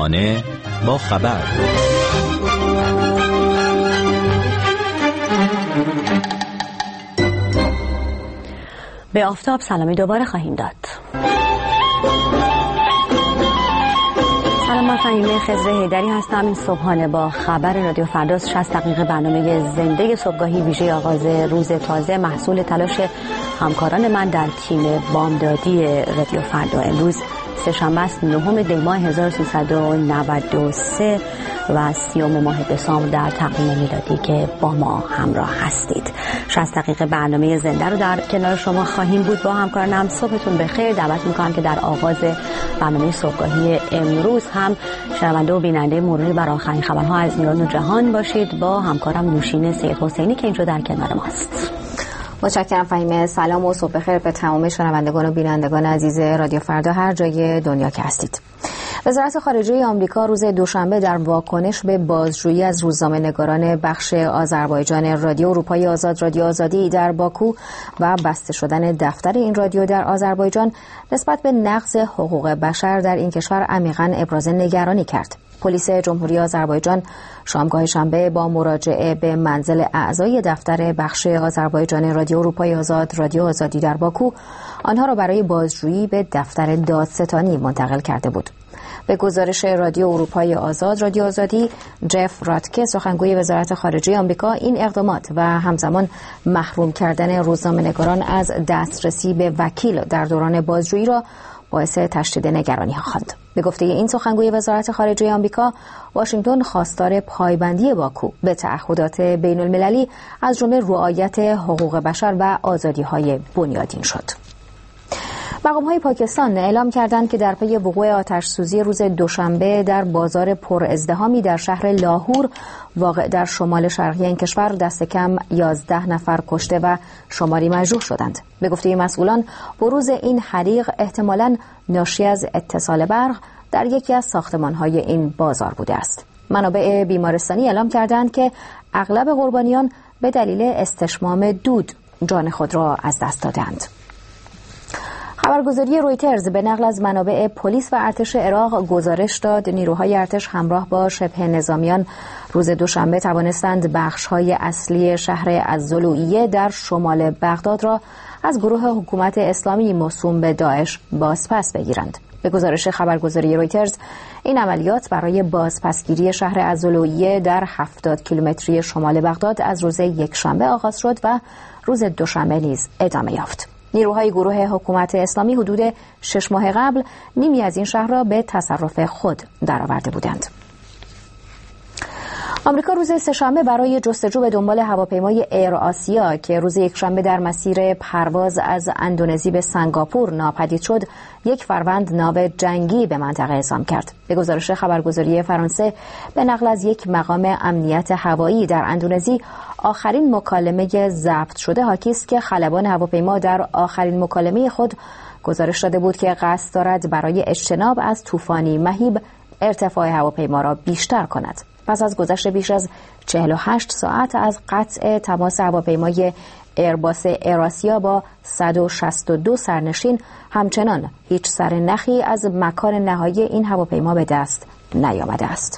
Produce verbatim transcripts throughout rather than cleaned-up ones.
صبحانه با خبر. به آفتاب سلامی دوباره خواهیم داد. سلام، من فهیمه خضر حیدری هستم. این صبحانه با خبر رادیو فرداست. شصت دقیقه برنامه زنده صبحگاهی ویژه آغاز روز تازه، محصول تلاش همکاران من در تیم بامدادی رادیو فردا. امروز سه‌شنبه است، نهم دی ماه هزار و سیصد و نود و سه و سیوم ماه دسامبر در تقویم میلادی که با ما همراه هستید. شصت دقیقه برنامه زنده رو در کنار شما خواهیم بود با همکارانم. صبحتون بخیر. دعوت میکنم که در آغاز برنامه صبحگاهی امروز هم شنونده و بیننده مروری بر آخرین خبرها از ایران و جهان باشید با همکارم نوشین سید حسینی که اینجا در کنار ماست. متشکرم فهیمه. سلام و صبح بخیر به تمام شنوندگان و بینندگان عزیز رادیو فردا هر جای دنیا که هستید. وزارت خارجه آمریکا روز دوشنبه در واکنش به بازجویی از روزنامه‌نگاران بخش آذربایجان رادیو اروپای آزاد رادیو آزادی در باکو و بسته شدن دفتر این رادیو در آذربایجان نسبت به نقض حقوق بشر در این کشور عمیقاً ابراز نگرانی کرد. پلیس جمهوری آذربایجان شامگاه شنبه با مراجعه به منزل اعضای دفتر بخش آذربایجان رادیو اروپای آزاد رادیو آزادی در باکو آنها را برای بازجویی به دفتر دادستانی منتقل کرده بود. به گزارش رادیو اروپای آزاد رادیو آزادی، جف راتکه سخنگوی وزارت خارجه آمریکا این اقدامات و همزمان محروم کردن روزنامه‌نگاران از دسترسی به وکیل در دوران بازجویی را باعث تشدید نگرانی ها خواند. به گفته این سخنگوی وزارت خارجه آمریکا، واشنگتن خواستار پایبندی باکو به تعهدات بین المللی از جمله رعایت حقوق بشر و آزادی‌های بنیادین شد. مقام‌های پاکستان اعلام کردند که در پی وقوع آتش‌سوزی روز دوشنبه در بازار پر ازدحامی در شهر لاهور واقع در شمال شرقی این کشور دست کم یازده نفر کشته و شماری مجروح شدند. به گفته مسئولان، بروز این حریق احتمالاً ناشی از اتصال برق در یکی از ساختمان‌های این بازار بوده است. منابع بیمارستانی اعلام کردند که اغلب قربانیان به دلیل استشمام دود جان خود را از دست دادند. خبرگزاری رویترز به نقل از منابع پلیس و ارتش عراق گزارش داد نیروهای ارتش همراه با شبه نظامیان روز دوشنبه توانستند بخش‌های اصلی شهر الزلوئیه در شمال بغداد را از گروه حکومت اسلامی موسوم به داعش بازپس بگیرند. به گزارش خبرگزاری رویترز، این عملیات برای بازپسگیری شهر الزلوئیه در هفتاد کیلومتری شمال بغداد از روز یکشنبه آغاز شد و روز دوشنبه نیز ادامه یافت. نیروهای گروه حکومت اسلامی حدود شش ماه قبل نیمی از این شهر را به تصرف خود درآورده بودند. آمریکا روز سه‌شنبه برای جستجو به دنبال هواپیمای ایر آسیا که روز یکشنبه در مسیر پرواز از اندونزی به سنگاپور ناپدید شد، یک فروند ناو جنگی به منطقه اعزام کرد. به گزارش خبرگزاری فرانسه به نقل از یک مقام امنیت هوایی در اندونزی، آخرین مکالمه ضبط شده حاکی است که خلبان هواپیما در آخرین مکالمه خود گزارش داده بود که قصد دارد برای اجتناب از طوفانی مهیب ارتفاع هواپیما را بیشتر کند. پس از گذشت بیش از چهل و هشت ساعت از قطع تماس هواپیمای ایرباس ایراسیا با صد و شصت و دو سرنشین، همچنان هیچ سرنخی از مکان نهایی این هواپیما به دست نیامده است.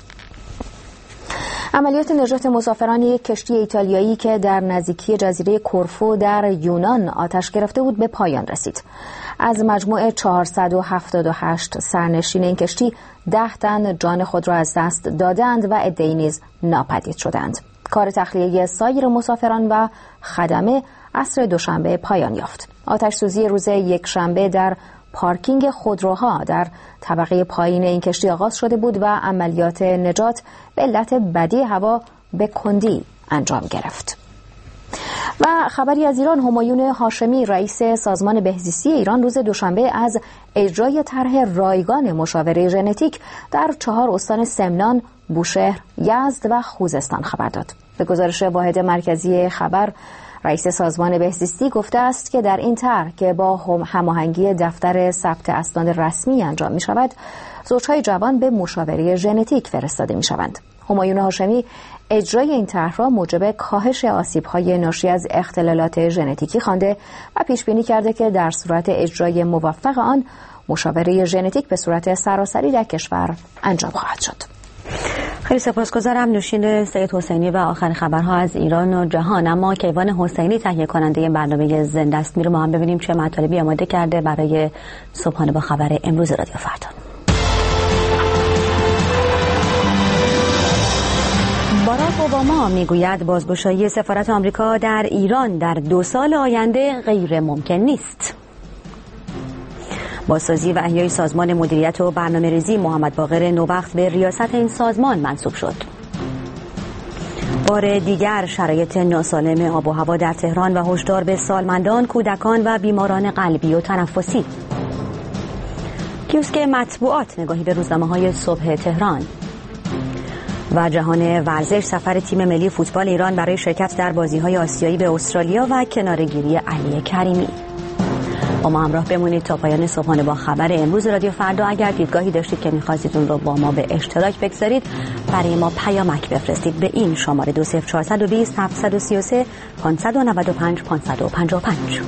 عملیات نجات مسافران یک کشتی ایتالیایی که در نزدیکی جزیره کورفو در یونان آتش گرفته بود به پایان رسید. از مجموع چهارصد و هفتاد و هشت سرنشین این کشتی، ده تن جان خود را از دست دادند و عده‌ای نیز ناپدید شدند. کار تخلیه سایر مسافران و خدمه عصر دوشنبه پایان یافت. آتش سوزی روز یکشنبه در پارکینگ خودروها در طبقه پایین این کشتی آغاز شده بود و عملیات نجات به علت بدی هوا به کندی انجام گرفت. و خبری از ایران، همایون هاشمی رئیس سازمان بهزیستی ایران روز دوشنبه از اجرای طرح رایگان مشاوره ژنتیک در چهار استان سمنان، بوشهر، یزد و خوزستان خبر داد. به گزارش واحد مرکزی خبر، رئیس سازمان بهزیستی گفته است که در این طرح که با هماهنگی دفتر ثبت اسناد رسمی انجام می شود، زوجهای جوان به مشاوره ژنتیک فرستاده می شوند. همایون هاشمی اجرای این طرح را موجب کاهش آسیب‌های ناشی از اختلالات ژنتیکی خوانده و پیش بینی کرده که در صورت اجرای موفق آن، مشاوره ژنتیک به صورت سراسری در کشور انجام خواهد شد. خیلی سپاسگزارم. نوشین سید حسینی و آخرین خبرها از ایران و جهان. اما کیوان حسینی تهیه کننده برنامه زنده است. میره ما هم ببینیم چه مطالبی آماده کرده برای صبحانه با خبر امروز رادیو فردا. باراک اوباما میگوید بازگشایی سفارت آمریکا در ایران در دو سال آینده غیر ممکن نیست. بازسازی و احیای سازمان مدیریت و برنامه‌ریزی محمد باقر نوبخت به ریاست این سازمان منصوب شد. بار دیگر شرایط ناسالم آب و هوا در تهران و هشدار به سالمندان، کودکان و بیماران قلبی و تنفسی. کیوسک مطبوعات نگاهی به روزنامه‌های صبح تهران. و جهان ورزش، سفر تیم ملی فوتبال ایران برای شرکت در بازی‌های آسیایی به استرالیا و کناره‌گیری علی کریمی. با ما همراه بمونید تا پایان صبحانه با خبر امروز رادیو فردا. اگر دیدگاهی داشتید که می‌خواستید اون رو با ما به اشتراک بگذارید، برای ما پیامک بفرستید به این شماره دو صفر چهار دو صفر هفت سه سه پنج نه پنج پنج پنج پنج.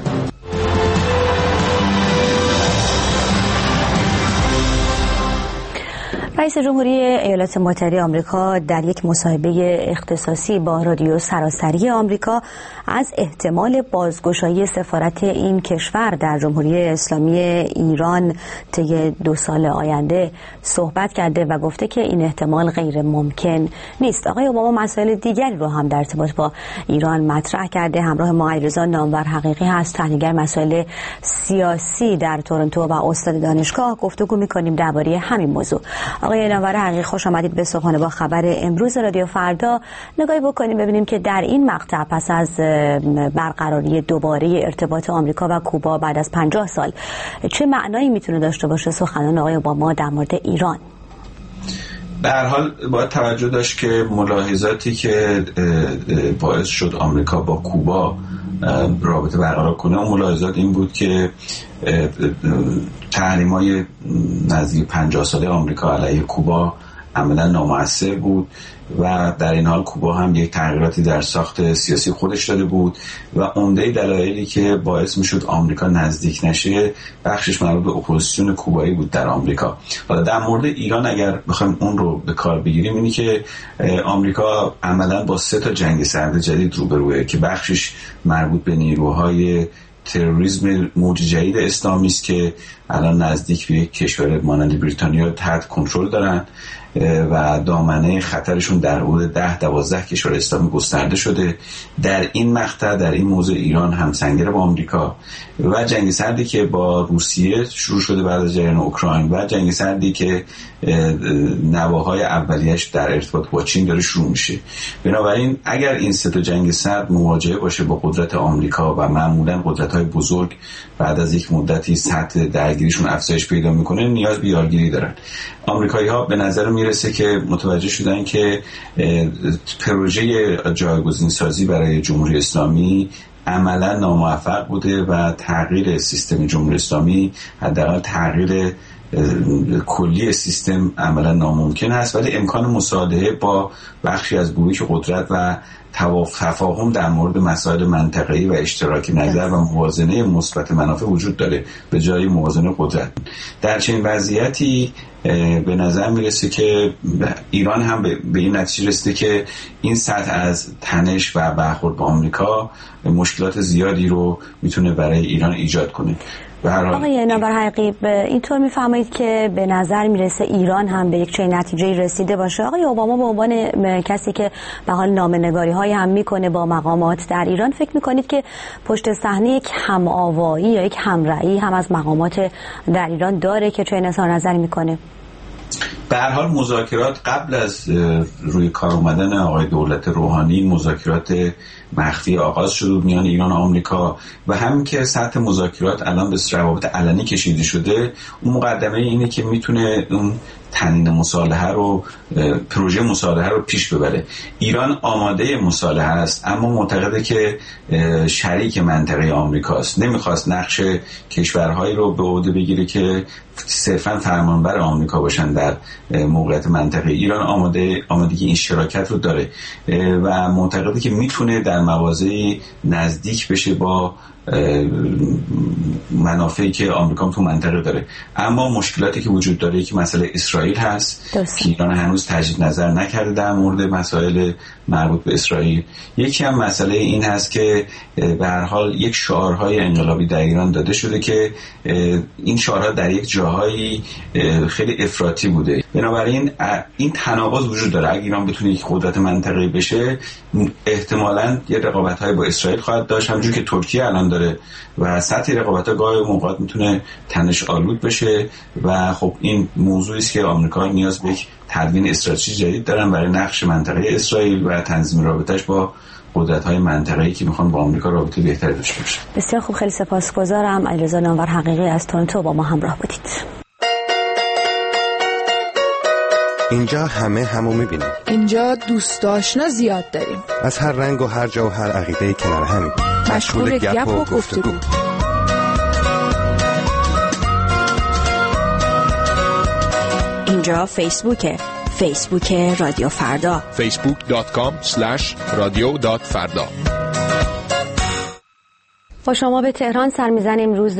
رئیس جمهوری ایالات متحده آمریکا در یک مصاحبه اختصاصی با رادیو سراسری آمریکا از احتمال بازگشایی سفارت این کشور در جمهوری اسلامی ایران طی دو سال آینده صحبت کرده و گفته که این احتمال غیر ممکن نیست. آقای اوباما مسائل دیگری رو هم در ارتباط با ایران مطرح کرده. همراه ما علیرضا نامور حقیقی هست، تحلیلگر مسائل سیاسی در تورنتو و استاد دانشگاه. گفتگو می‌کنیم درباره همین موضوع. آقای نامور حقیقی، خوش آمدید به صبحانه با خبر امروز رادیو فردا. نگاهی بکنیم ببینیم که در این مقطع پس از برقراری دوباره ارتباط آمریکا و کوبا بعد از پنجاه سال چه معنایی میتونه داشته باشه سخنان آقای اوباما در مورد ایران؟ به هر حال باید توجه داشت که ملاحظاتی که باعث شد آمریکا با کوبا رابطه برقرار کنه و ملاحظات این بود که تحریم‌های نزدیک پنجاه ساله آمریکا علیه کوبا عملا نامؤثر بود و در این حال کوبا هم یک تغییراتی در ساخت سیاسی خودش داده بود و عمده دلایلی که باعث میشد آمریکا نزدیک نشه بخشش مربوط به اپوزیسیون کوبایی بود در آمریکا. حالا در مورد ایران اگر بخوایم اون رو به کار بگیریم، اینی که آمریکا عملا با سه تا جنگ سرد جدید روبروه که بخشش مربوط به نیروهای تروریسم موج جدید اسلامی است که الان نزدیک به یک کشور مانند بریتانیا تحت کنترل دارن و دامنه خطرشون در حدود ده دوازده کشور اسلامی گسترده شده. در این مقطع در این موضوع ایران همسنگر با آمریکا و جنگ سردی که با روسیه شروع شده بعد از جریان اوکراین و جنگ سردی که نواهای اولیش در ارتباط با چین داره شروع میشه. بنابراین اگر این سه تا جنگ سرد مواجهه باشه با قدرت آمریکا و معمولا قدرت‌های بزرگ بعد از یک مدتی سطح درگیریشون افزایش پیدا میکنه، نیاز به یارگیری دارن. آمریکایی‌ها به نظر میرسه که متوجه شدن که پروژه جایگزین سازی برای جمهوری اسلامی عملا ناموفق بوده و تغییر سیستم جمهوری اسلامی، حداقل تغییر کلی سیستم، عملا ناممکن است، ولی امکان مصالحه با بخشی از گروهی قدرت و تفاهم در مورد مسائل منطقه‌ای و اشتراک نظر و موازنه مثبت منافع وجود داره به جای موازنه قدرت. در چنین وضعیتی به نظر میرسه که ایران هم به این نتیجه رسیده که این سطح از تنش و برخورد با آمریکا مشکلات زیادی رو میتونه برای ایران ایجاد کنه. آقای نامور حقیقی، اینطور میفرمایید که به نظر میرسه ایران هم به یک چنین نتیجه رسیده باشه. آقای اوباما به عنوان کسی که به حال نامه‌نگاری های هم میکنه با مقامات در ایران، فکر میکنید که پشت صحنه یک هم‌آوایی یا یک همرأیی هم از مقامات در ایران داره که چه اظهار نظری میکنه؟ به هر حال مذاکرات قبل از روی کار اومدن آقای دولت روحانی مذاکرات مخفی آغاز شد میان ایران و آمریکا و همین که سطح مذاکرات الان به روابط علنی کشیده شده، اون مقدمه اینه که میتونه اون تنین مصالحه رو، پروژه مصالحه رو پیش ببره. ایران آماده مصالحه است اما معتقده که شریک منطقه آمریکاست، نمیخواست نقش کشورهایی رو به عهده بگیره که صرفا فرمانبر آمریکا باشن در موقعیت منطقه. ایران آماده آمادگی این شراکت رو داره و معتقده که میتونه در مواضعی نزدیک بشه با منافعی که آمریکا تو منطقه داره. اما مشکلاتی که وجود داره یکی مسئله اسرائیل هست که ایران هنوز تجدید نظر نکرده در مورد مسائل مربوط به اسرائیل. یکی هم مسئله این هست که به هر حال یک شعارهای انقلابی در ایران داده شده که این شعارها در یک جاهایی خیلی افراطی بوده. بنابراین این تناقض وجود داره. اگه ایران بتونه یک قدرت منطقه‌ای بشه احتمالاً یه رقابت‌های با اسرائیل خواهد داشت، همونجوری که ترکیه الان داره و سطح رقابت‌ها گاهی موقعات میتونه تنش آلود بشه و خب این موضوعی است که آمریکا نیاز به یک تدوین استراتژی جدید دارن برای نقش منطقه اسرائیل و تنظیم رابطه‌اش با قدرت‌های منطقه‌ای که میخوان با آمریکا رابطه بهتری داشته باشن. بسیار خوب، خیلی سپاسگزارم. علیرضا نامور حقیقی از تورنتو با ما همراه بودید. اینجا همه همو میبینیم. اینجا دوست آشنا زیاد داریم. از هر رنگ و هر جا و هر عقیده کنار همیم. مشغول گپ و گفتگو. اینجا فیسبوکه. فیسبوک رادیو فردا. فیسبوک دات کام اسلش رادیو دات فردا. با شما به تهران سر می‌زنیم. روز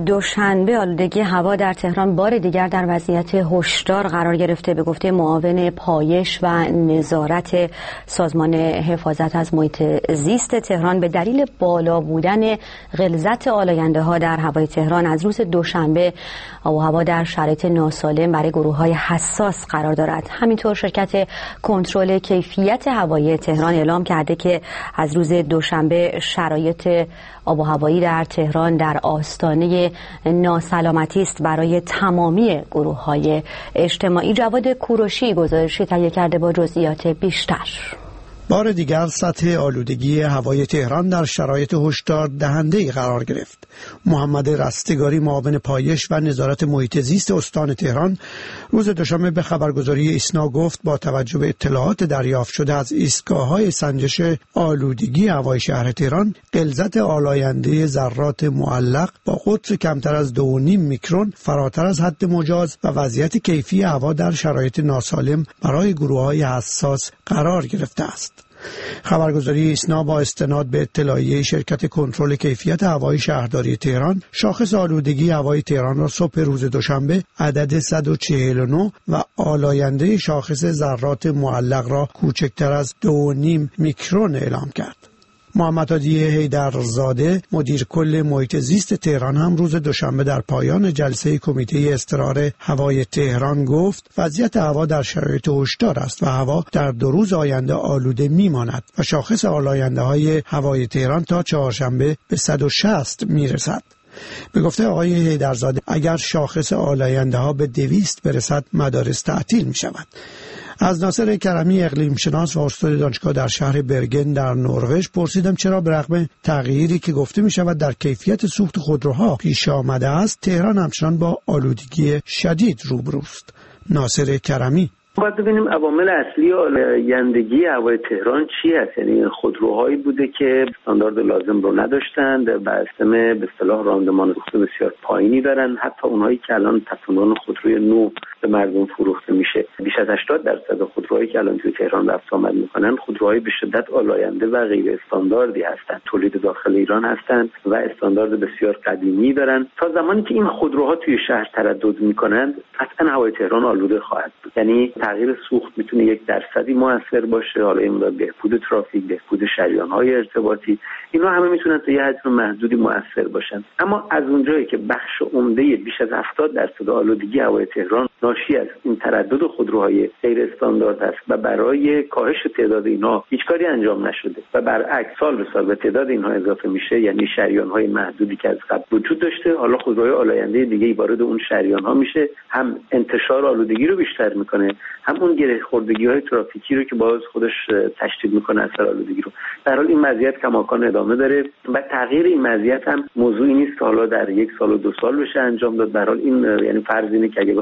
دوشنبه آلودگی هوا در تهران بار دیگر در وضعیت هشدار قرار گرفته. به گفته معاون پایش و نظارت سازمان حفاظت از محیط زیست تهران، به دلیل بالا بودن غلظت آلاینده‌ها در هوای تهران از روز دوشنبه آب و هوا در شرایط ناسالم برای گروه‌های حساس قرار دارد. همینطور شرکت کنترل کیفیت هوایی تهران اعلام کرده که از روز دوشنبه شرایط آب و هوایی در تهران در آستانه ناسلامتی است برای تمامی گروه‌های اجتماعی. جواد کوروشی گزارشی تهیه کرده با جزئیات بیشتر. بار دیگر سطح آلودگی هوای تهران در شرایط هشدار دهنده‌ای قرار گرفت. محمد رستگاری، معاون پایش و نظارت محیط زیست استان تهران، روز دوشنبه به خبرگزاری ایسنا گفت با توجه به اطلاعات دریافت شده از ایستگاه‌های سنجش آلودگی هوای شهر تهران، غلظت آلاینده ذرات معلق با قطر کمتر از دو و نیم میکرون فراتر از حد مجاز و وضعیت کیفی هوا در شرایط ناسالم برای گروه‌های حساس قرار گرفته است. خبرگزاری ایسنا با استناد به اطلاعیه شرکت کنترل کیفیت هوای شهرداری تهران، شاخص آلودگی هوای تهران را صبح روز دوشنبه عدد صد و چهل و نه و آلاینده شاخص ذرات معلق را کوچکتر از دو و نیم میکرون اعلام کرد. محمد هادی حیدرزاده، مدیر کل محیط زیست تهران، هم روز دوشنبه در پایان جلسه کمیته اضطرار هوای تهران گفت وضعیت هوا در شرایط هشدار است و هوا در دو روز آینده آلوده میماند و شاخص آلاینده های هوای تهران تا چهارشنبه به صد و شصت میرسد. به گفته آقای حیدرزاده اگر شاخص آلاینده ها به دویست برسد مدارس تعطیل می شود. از ناصر کرمی، اقلیم شناس و استاد دانشگاه در شهر برگن در نروژ، پرسیدم چرا برغم تغییری که گفته می شود در کیفیت سوخت خودروها پیش آمده است، تهران همچنان با آلودگی شدید روبروست. ناصر کرمی: باید ببینیم عوامل اصلی آلایندگی هوای تهران چی هست. یعنی خودروهایی بوده که استاندارد لازم رو نداشتند، به اسم به اصطلاح راندمان سوخت بسیار پایینی دارن. حتی اونهایی که الان تصمیمان خودروی نو به مردم فروخته میشه، بیش از هشتاد درصد خودروهایی که الان توی تهران رفت آمد میکنن خودروهای به شدت آلاینده و غیر استانداردی هستند. تولید داخل ایران هستند و استاندارد بسیار قدیمی دارن. تا زمانی که این خودروها توی شهر تردد میکنند قطعا هوای تهران آلوده خواهد بود. یعنی تغییر سوخت میتونه یک درصدی موثر باشه. حالا این بهبود ترافیک، بهبود شریان‌های ارتباطی، اینا همه میتونن تا یه حد محدودی موثر باشن. اما از اونجایی که بخش عمده بیش از هفتاد درصد آلودگی هوای تهران ناشی از این تردد خودروهای غیر استاندارد است و برای کاهش تعداد اینها هیچ کاری انجام نشده و برعکس سال به سال به تعداد اینها اضافه میشه، یعنی شریان‌های محدودی که از قبل وجود داشته حالا خودروهای آلاینده دیگه وارد اون شریان‌ها میشه، هم انتشار آلودگی رو بیشتر میکنه، هم اون گره خوردگی‌های ترافیکی رو که باز خودش تشدید میکنه اثر آلودگی رو. در حال این وضعیت کماکان ادامه داره و تغییر این وضعیت هم موضوعی نیست که حالا در یک سال و دو سال بشه انجام داد. در حال این یعنی فرض اینه که اگه بخواد به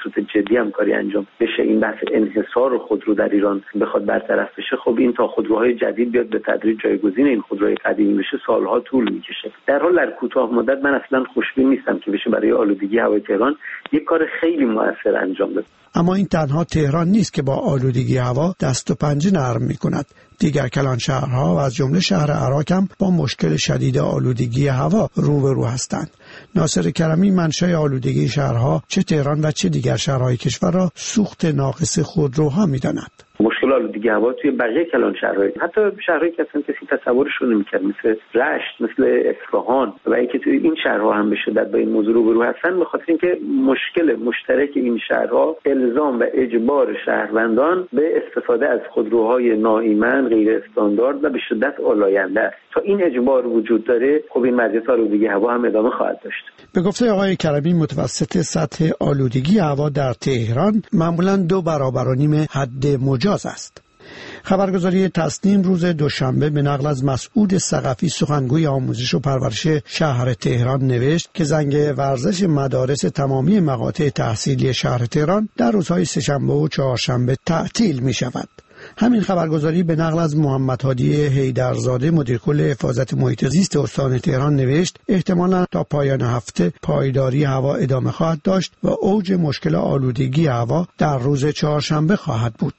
صورت جدی هم کاری انجام بشه، این بحث انحصار خودرو در ایران بخواد برطرف بشه، خب این تا خودروهای جدید بیاد به تدریج جایگزین این خودروهای قدیمی بشه سالها طول میکشه. در حال در کوتاه مدت من اصلا خوشبین نیستم که بشه برای آلودگی هوای تهران یک کار خیلی موثر انجام بده. اما این تنها تهران نیست که با آلودگی هوا دست و پنجه نرم می‌کند. دیگر کلان شهرها و از جمله شهر عراق هم با مشکل شدید آلودگی هوا روبرو هستند. ناصر کرمی منشأ آلودگی شهرها چه تهران و چه دیگر شهرهای کشور را سوخت ناقص خودروها می‌داند. مشکل آلودگی هوا توی بقیه کلان شهرهای، حتی شهرهایی که اصلا کسی تصورش رو نمی‌کرد، مثل رشت، مثل اصفهان و اینکه توی این شهرها هم به شدت با این موضوع روبرو هستن، به خاطر اینکه مشکل مشترک این شهرها الزام و اجبار شهروندان به استفاده از خودروهای ناایمن، غیر استاندارد و به شدت آلاینده است. تا این اجبار وجود داره، خب این وضعیت آلودگی هوا هم ادامه خواهد داشت. به گفته آقای کرمی، متوسط سطح آلودگی هوا در تهران معمولاً دو برابر و نیم حد مجاز است. خبرگزاری تسنیم روز دوشنبه به نقل از مسعود ثقفی سخنگوی آموزش و پرورش شهر تهران نوشت که زنگ ورزش مدارس تمامی مقاطع تحصیلی شهر تهران در روزهای سه‌شنبه و چهارشنبه تعطیل می شود. همین خبرگزاری به نقل از محمد هادی حیدرزاده مدیر کل حفاظت محیط زیست استان تهران نوشت احتمالاً تا پایان هفته پایداری هوا ادامه خواهد داشت و اوج مشکل آلودگی هوا در روز چهارشنبه خواهد بود.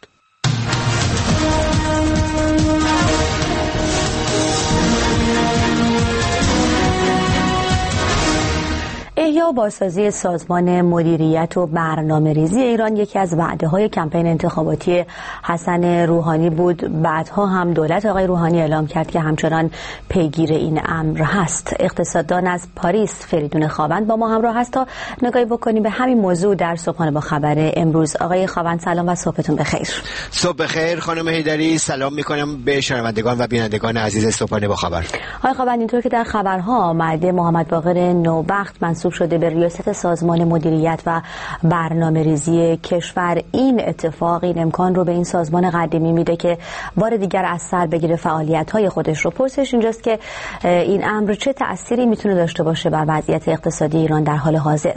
احیا و بازسازی سازمان مدیریت و برنامه‌ریزی ایران یکی از وعده‌های کمپین انتخاباتی حسن روحانی بود. بعدها هم دولت آقای روحانی اعلام کرد که همچنان پیگیر این امر هست. اقتصاددان از پاریس فریدون خاوند با ما همراه هست تا نگاهی بکنیم به همین موضوع در صبحانه با خبر امروز. آقای خاوند سلام و صبحتون بخیر. صبح بخیر خانم حیدری، سلام می‌کنم به شنوندگان و بینندگان عزیز صبحانه با خبر. آقای خاوند، اینطور که در خبرها آمده محمد باقر نوبخت منصوب شده به ریاست سازمان مدیریت و برنامه‌ریزی کشور. این اتفاق این امکان رو به این سازمان قدیمی میده که بار دیگر از سر بگیره فعالیت‌های خودش رو. پرسش اینجاست که این امر چه تأثیری میتونه داشته باشه بر وضعیت اقتصادی ایران در حال حاضر؟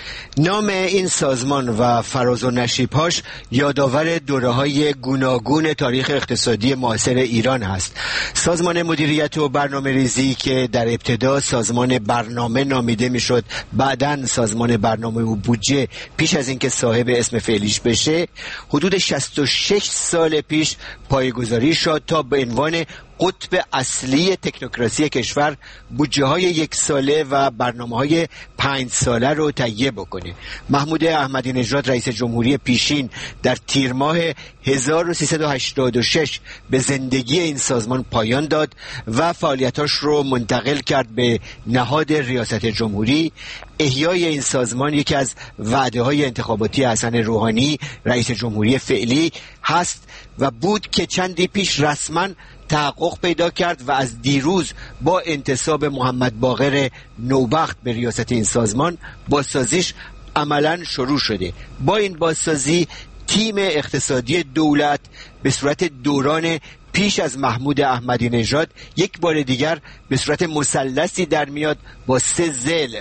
نام این سازمان و فراز و نشیب‌هاش یادآور دوره‌های گوناگون تاریخ اقتصادی معاصر ایران هست. سازمان مدیریت و برنامه‌ریزی که در ابتدا سازمان برنامه نامیده میشد، بعداً سازمان برنامه و بودجه پیش از اینکه صاحب اسم فعلیش بشه، حدود شصت و شش سال پیش پایه‌گذاری شد تا به عنوان قطب اصلی تکنوکراسی کشور بودجه های یک ساله و برنامه های پنج ساله رو تهیه بکنه. محمود احمدی نژاد رئیس جمهوری پیشین در تیر ماه هزار و سیصد و هشتاد و شش به زندگی این سازمان پایان داد و فعالیتاش رو منتقل کرد به نهاد ریاست جمهوری. احیای این سازمان یکی از وعده های انتخاباتی حسن روحانی رئیس جمهوری فعلی هست و بود که چندی پیش رسما تحقق پیدا کرد و از دیروز با انتصاب محمد باقر نوبخت به ریاست این سازمان بازسازیش عملاً شروع شده. با این بازسازی تیم اقتصادی دولت به صورت دوران پیش از محمود احمدی نژاد یک بار دیگر به صورت مثلثی در میاد با سه ضلع: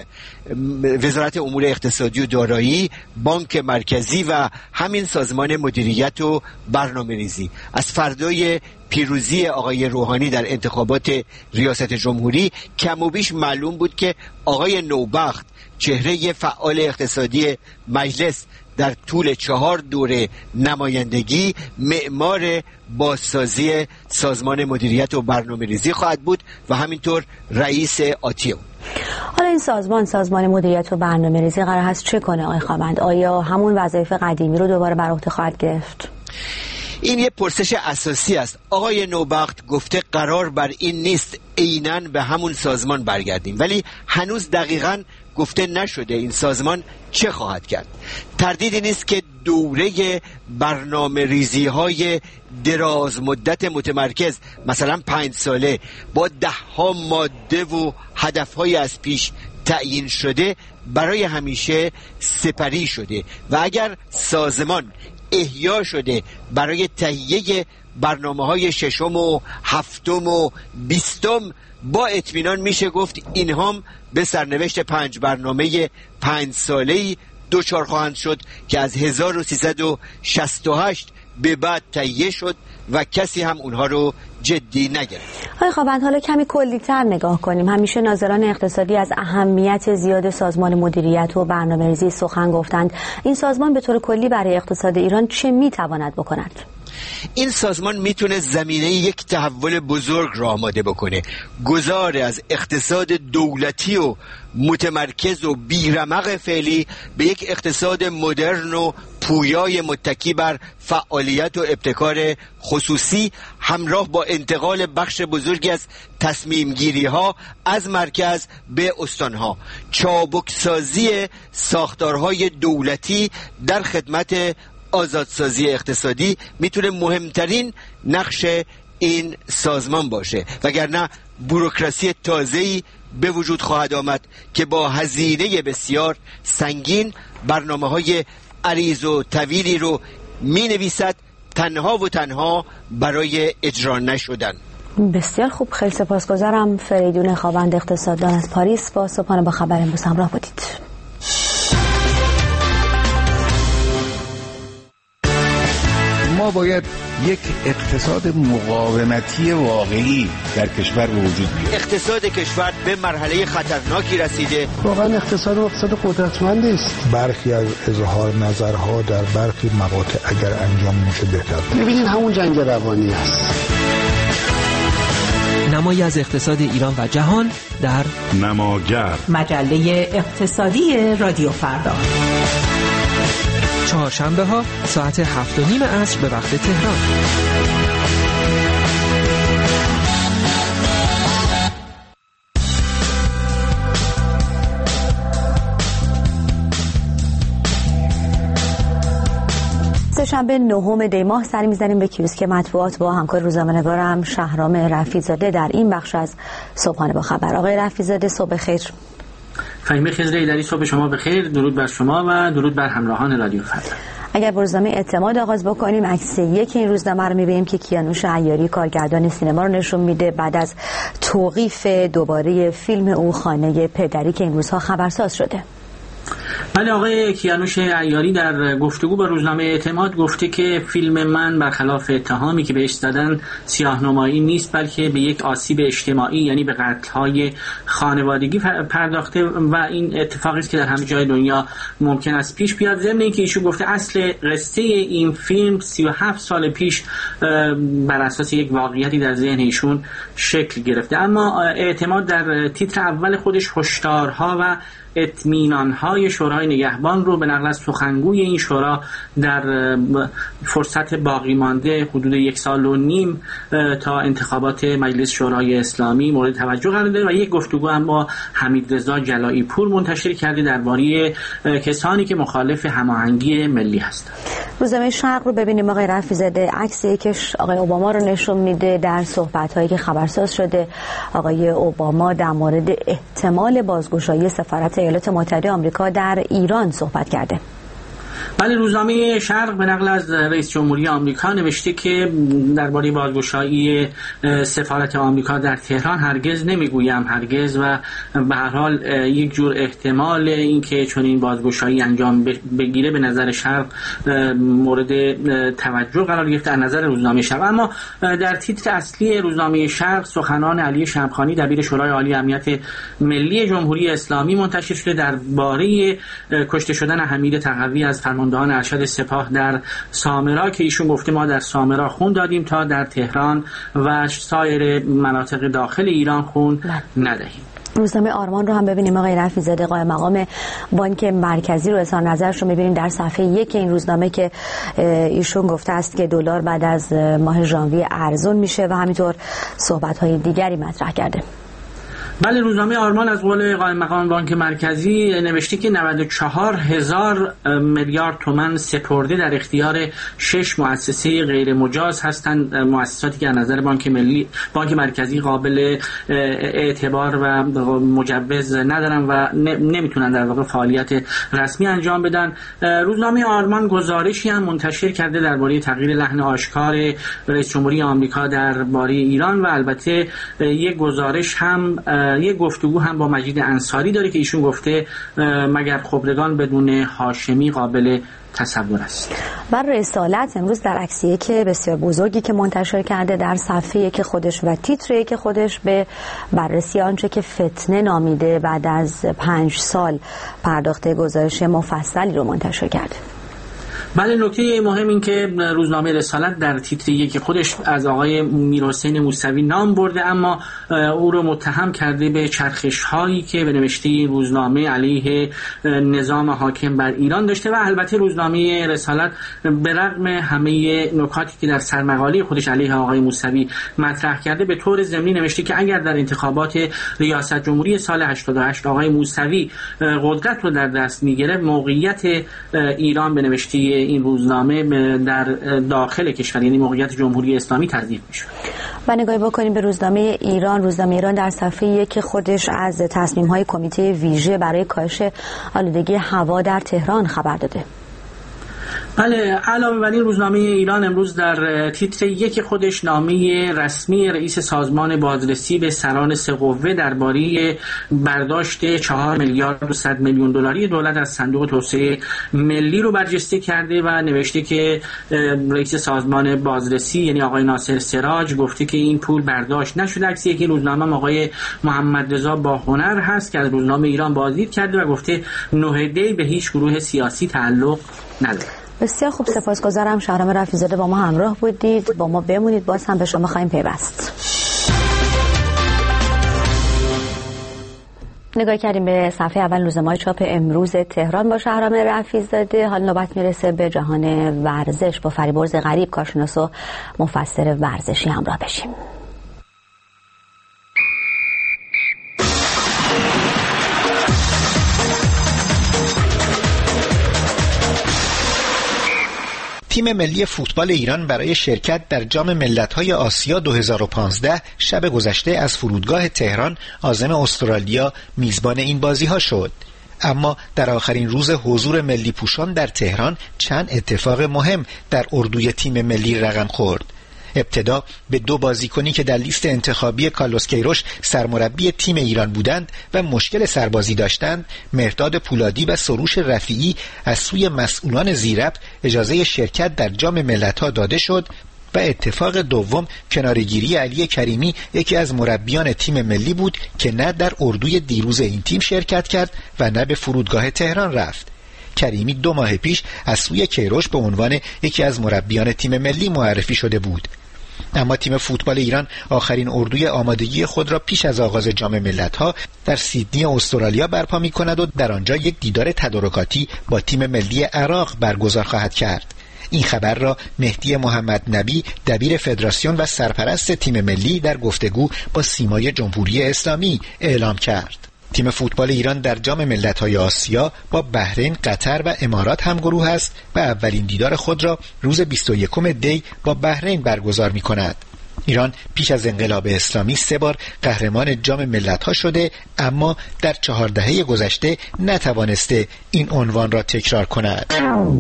وزارت امور اقتصادی و دارایی، بانک مرکزی و همین سازمان مدیریت و برنامه‌ریزی. از فردای پیروزی آقای روحانی در انتخابات ریاست جمهوری کم و بیش معلوم بود که آقای نوبخت، چهره فعال اقتصادی مجلس در طول چهار دوره نمایندگی، معمار بازسازی سازمان مدیریت و برنامه‌ریزی خواهد بود و همینطور رئیس آتی. حالا این سازمان سازمان مدیریت و برنامه‌ریزی قرار هست چه کنه آقای خاوند؟ آیا همون وظایف قدیمی رو دوباره بر عهده خواهد گرفت؟ این یه پرسش اساسی است. آقای نوبخت گفته قرار بر این نیست عیناً به همون سازمان برگردیم، ولی هنوز دقیقاً گفته نشده این سازمان چه خواهد کرد. تردیدی نیست که دوره برنامه ریزی های دراز مدت متمرکز، مثلا پنج ساله با ده ها ماده و هدف های از پیش تعیین شده، برای همیشه سپری شده و اگر سازمان احیا شده برای تهیه برنامه های ششم و هفتم و بیستم، با اطمینان میشه گفت اینها به سرنوشت پنج برنامه پنج ساله‌ای دچار خواهند شد که از هزار و سیصد و شصت و هشت به بعد تهیه شد و کسی هم اونها رو جدی نگرفت. آقای خوابند، حالا کمی کلی‌تر نگاه کنیم. همیشه ناظران اقتصادی از اهمیت زیاد سازمان مدیریت و برنامه‌ریزی سخن گفتند. این سازمان به طور کلی برای اقتصاد ایران چه می‌تواند بکند؟ این سازمان میتونه زمینه یک تحول بزرگ را آماده بکنه. گذار از اقتصاد دولتی و متمرکز و بیرمق فعلی به یک اقتصاد مدرن و پویای متکی بر فعالیت و ابتکار خصوصی همراه با انتقال بخش بزرگی از تصمیم گیری ها از مرکز به استانها، چابکسازی ساختارهای دولتی در خدمت آزادسازی اقتصادی میتونه مهمترین نقش این سازمان باشه، وگرنه بوروکراسی تازه‌ای به وجود خواهد آمد که با هزینه بسیار سنگین برنامه‌های عریض و طویلی رو می‌نویسد تنها و تنها برای اجرا نشدن. بسیار خوب، خیلی سپاسگزارم. فریدون خوابند، اقتصاددان از پاریس، با صبحانه با خبر امروز همراه بودید. ما باید یک اقتصاد مقاومتی واقعی در کشور به وجود بیاریم. اقتصاد کشور به مرحله خطرناکی رسیده. واقعا اقتصاد اقتصاد قدرتمندی است. برخی از اظهار نظرها در برخی مقاطع اگر انجام میشه بهتر. می‌بینید همون جنگ روانی است. نمایی از اقتصاد ایران و جهان در نماگر، مجله اقتصادی رادیو فردا، چهارشنبه ها ساعت هفت و نیم عصر به وقت تهران. سه‌شنبه نهم دی ماه سری می‌زنیم به کیوسک مطبوعات با همکار روزنامه‌نگارم شهرام رفیع‌زاده در این بخش از صبحانه با خبر. آقای رفیع‌زاده صبح خیر. فهیمه خضر ایدری صبح شما بخیر. درود بر شما و درود بر همراهان رادیو فردا. اگر با روزنامه اعتماد آغاز بکنیم، عکس یک این روزنامه رو می‌بینیم که کیانوش عیاری کارگردان سینما رو نشون میده بعد از توقیف دوباره فیلم او خانه پدری که این روزها خبرساز شده. بله، آقای کیانوش عیاری در گفتگو با روزنامه اعتماد گفته که فیلم من برخلاف اتهامی که بهش زدن سیاه‌نمایی نیست، بلکه به یک آسیب اجتماعی یعنی به قتل‌های خانوادگی پرداخته و این اتفاقی است که در همه جای دنیا ممکن است پیش بیاد. ضمن اینکه ایشون گفته اصل قصه این فیلم سی و هفت سال پیش بر اساس یک واقعیتی در ذهن ایشون شکل گرفته. اما اعتماد در تیتر اول خودش هشدارها و اطمینان‌های شورای نگهبان رو به نقل از سخنگوی این شورا در فرصت باقی مانده حدود یک سال و نیم تا انتخابات مجلس شورای اسلامی مورد توجه قرار داده و یک گفتگو هم با حمیدرضا جلایی پور منتشر کرده درباره کسانی که مخالف هماهنگی ملی هستند. روزنامه شرق رو ببینیم آقای رفیع‌زاده. عکسی که آقای اوباما رو نشون میده در صحبت‌هایی که خبرساز شده. آقای اوباما در مورد احتمال بازگشایی سفارت ایالات متحده آمریکا در ایران صحبت کرده. بله، روزنامه شرق به نقل از رئیس جمهوری آمریکا نوشته که درباره بازگشایی سفارت آمریکا در تهران هرگز نمیگویم هرگز و به هر حال یک جور احتمال اینکه چون این بازگشایی انجام بگیره به نظر شرق مورد توجه قرار گرفته از نظر روزنامه شرق. اما در تیتر اصلی روزنامه شرق سخنان علی شمخانی دبیر شورای عالی امنیت ملی جمهوری اسلامی منتشر شده درباره کشته شدن حمید تقوی از فرماندهان ارشد سپاه در سامرا که ایشون گفته ما در سامرا خون دادیم تا در تهران و سایر مناطق داخل ایران خون ندهیم. روزنامه آرمان رو هم ببینیم آقای رفیع‌زاده. قائم مقام بانک مرکزی رو اظهار نظرش رو می‌بینیم در صفحه یک این روزنامه که ایشون گفته است که دلار بعد از ماه ژانویه ارزون میشه و همینطور صحبت‌های دیگری مطرح کرده. بله، روزنامه آرمان از قول قائم مقام بانک مرکزی نوشته که نود و چهار هزار میلیارد تومان سپرده در اختیار شش مؤسسه غیر مجاز هستند، مؤسساتی که از نظر بانک ملی بانک مرکزی قابل اعتبار و مجوز ندارن و نمیتونن در واقع فعالیت رسمی انجام بدن. روزنامه آرمان گزارشی هم منتشر کرده درباره تغییر لحن آشکار رئیس جمهوری آمریکا درباره ایران و البته یک گزارش هم یک گفتگو هم با مجید انصاری داره که ایشون گفته مگر خبرگان بدون هاشمی قابل تصور است. بر رسالت امروز در عکسیه که بسیار بزرگی که منتشر کرده در صفحه که خودش و تیتری که خودش به بررسی آنچه که فتنه نامیده بعد از پنج سال پرداخته گزارش مفصلی رو منتشر کرده. بله، نکته مهم این که روزنامه رسالت در تیتر یک خودش از آقای میرحسین موسوی نام برده، اما او رو متهم کرده به چرخش هایی که به نوشته روزنامه علیه نظام حاکم بر ایران داشته و البته روزنامه رسالت به رغم همه نکاتی که در سرمقاله خودش علیه آقای موسوی مطرح کرده به طور ضمنی نوشته که اگر در انتخابات ریاست جمهوری سال هشتاد و هشت آقای موسوی قدرت رو در دست میگیره، موقعیت ایران به نوشته این روزنامه در داخل کشور یعنی موقعیت جمهوری اسلامی تضعیف میشه. و نگاهی بکنیم به روزنامه ایران. روزنامه ایران در صفحه که خودش از تصمیم‌های کمیته ویژه برای کاهش آلودگی هوا در تهران خبر داده. بله، علاوه بر این روزنامه ایران امروز در تیتر یک خودش نامه رسمی رئیس سازمان بازرسی به سران سه قوه درباره برداشت چهار میلیارد و صد میلیون دلاری دولت از صندوق توسعه ملی رو برجسته کرده و نوشته که رئیس سازمان بازرسی یعنی آقای ناصر سراج گفته که این پول برداشت نشده. عکس یک روزنامه آقای محمد رضا با هنر هست که از روزنامه ایران بازدید کرده و گفته نهده به هیچ گروه سیاسی تعلق نداره. بسیار خوب، سپاسگزارم. شهرام رفیع‌زاده با ما همراه بودید. با ما بمونید، باز هم به شما خواهیم پیوست. نگاه کردیم به صفحه اول روزنامه‌های چاپ امروز تهران با شهرام رفیع‌زاده. حال نوبت میرسه به جهان ورزش با فریبرز غریب، کارشناس و مفسر ورزشی همراه بشیم. تیم ملی فوتبال ایران برای شرکت در جام ملت‌های آسیا دو هزار و پانزده شب گذشته از فرودگاه تهران عازم استرالیا میزبان این بازی‌ها شد. اما در آخرین روز حضور ملی پوشان در تهران چند اتفاق مهم در اردوی تیم ملی رقم خورد. ابتدا به دو بازیکنی که در لیست انتخابی کارلوس کیروش سرمربی تیم ایران بودند و مشکل سربازی داشتند، مهرداد پولادی و سروش رفیعی از سوی مسئولان زیربط اجازه شرکت در جام ملت‌ها داده شد و اتفاق دوم کناره‌گیری علی کریمی، یکی از مربیان تیم ملی بود که نه در اردوی دیروز این تیم شرکت کرد و نه به فرودگاه تهران رفت. کریمی دو ماه پیش از سوی کیروش به عنوان یکی از مربیان تیم ملی معرفی شده بود. اما تیم فوتبال ایران آخرین اردوی آمادگی خود را پیش از آغاز جام ملت‌ها در سیدنی استرالیا برپا می‌کند و در آنجا یک دیدار تدارکاتی با تیم ملی عراق برگزار خواهد کرد. این خبر را مهدی محمد نبی، دبیر فدراسیون و سرپرست تیم ملی، در گفتگو با سیمای جمهوری اسلامی اعلام کرد. تیم فوتبال ایران در جام ملت‌های آسیا با بحرین، قطر و امارات همگروه است و اولین دیدار خود را روز بیست و یکم دی با بحرین برگزار می‌کند. ایران پیش از انقلاب اسلامی سه بار قهرمان جام ملت‌ها شده، اما در چهار دهه گذشته نتوانسته این عنوان را تکرار کند.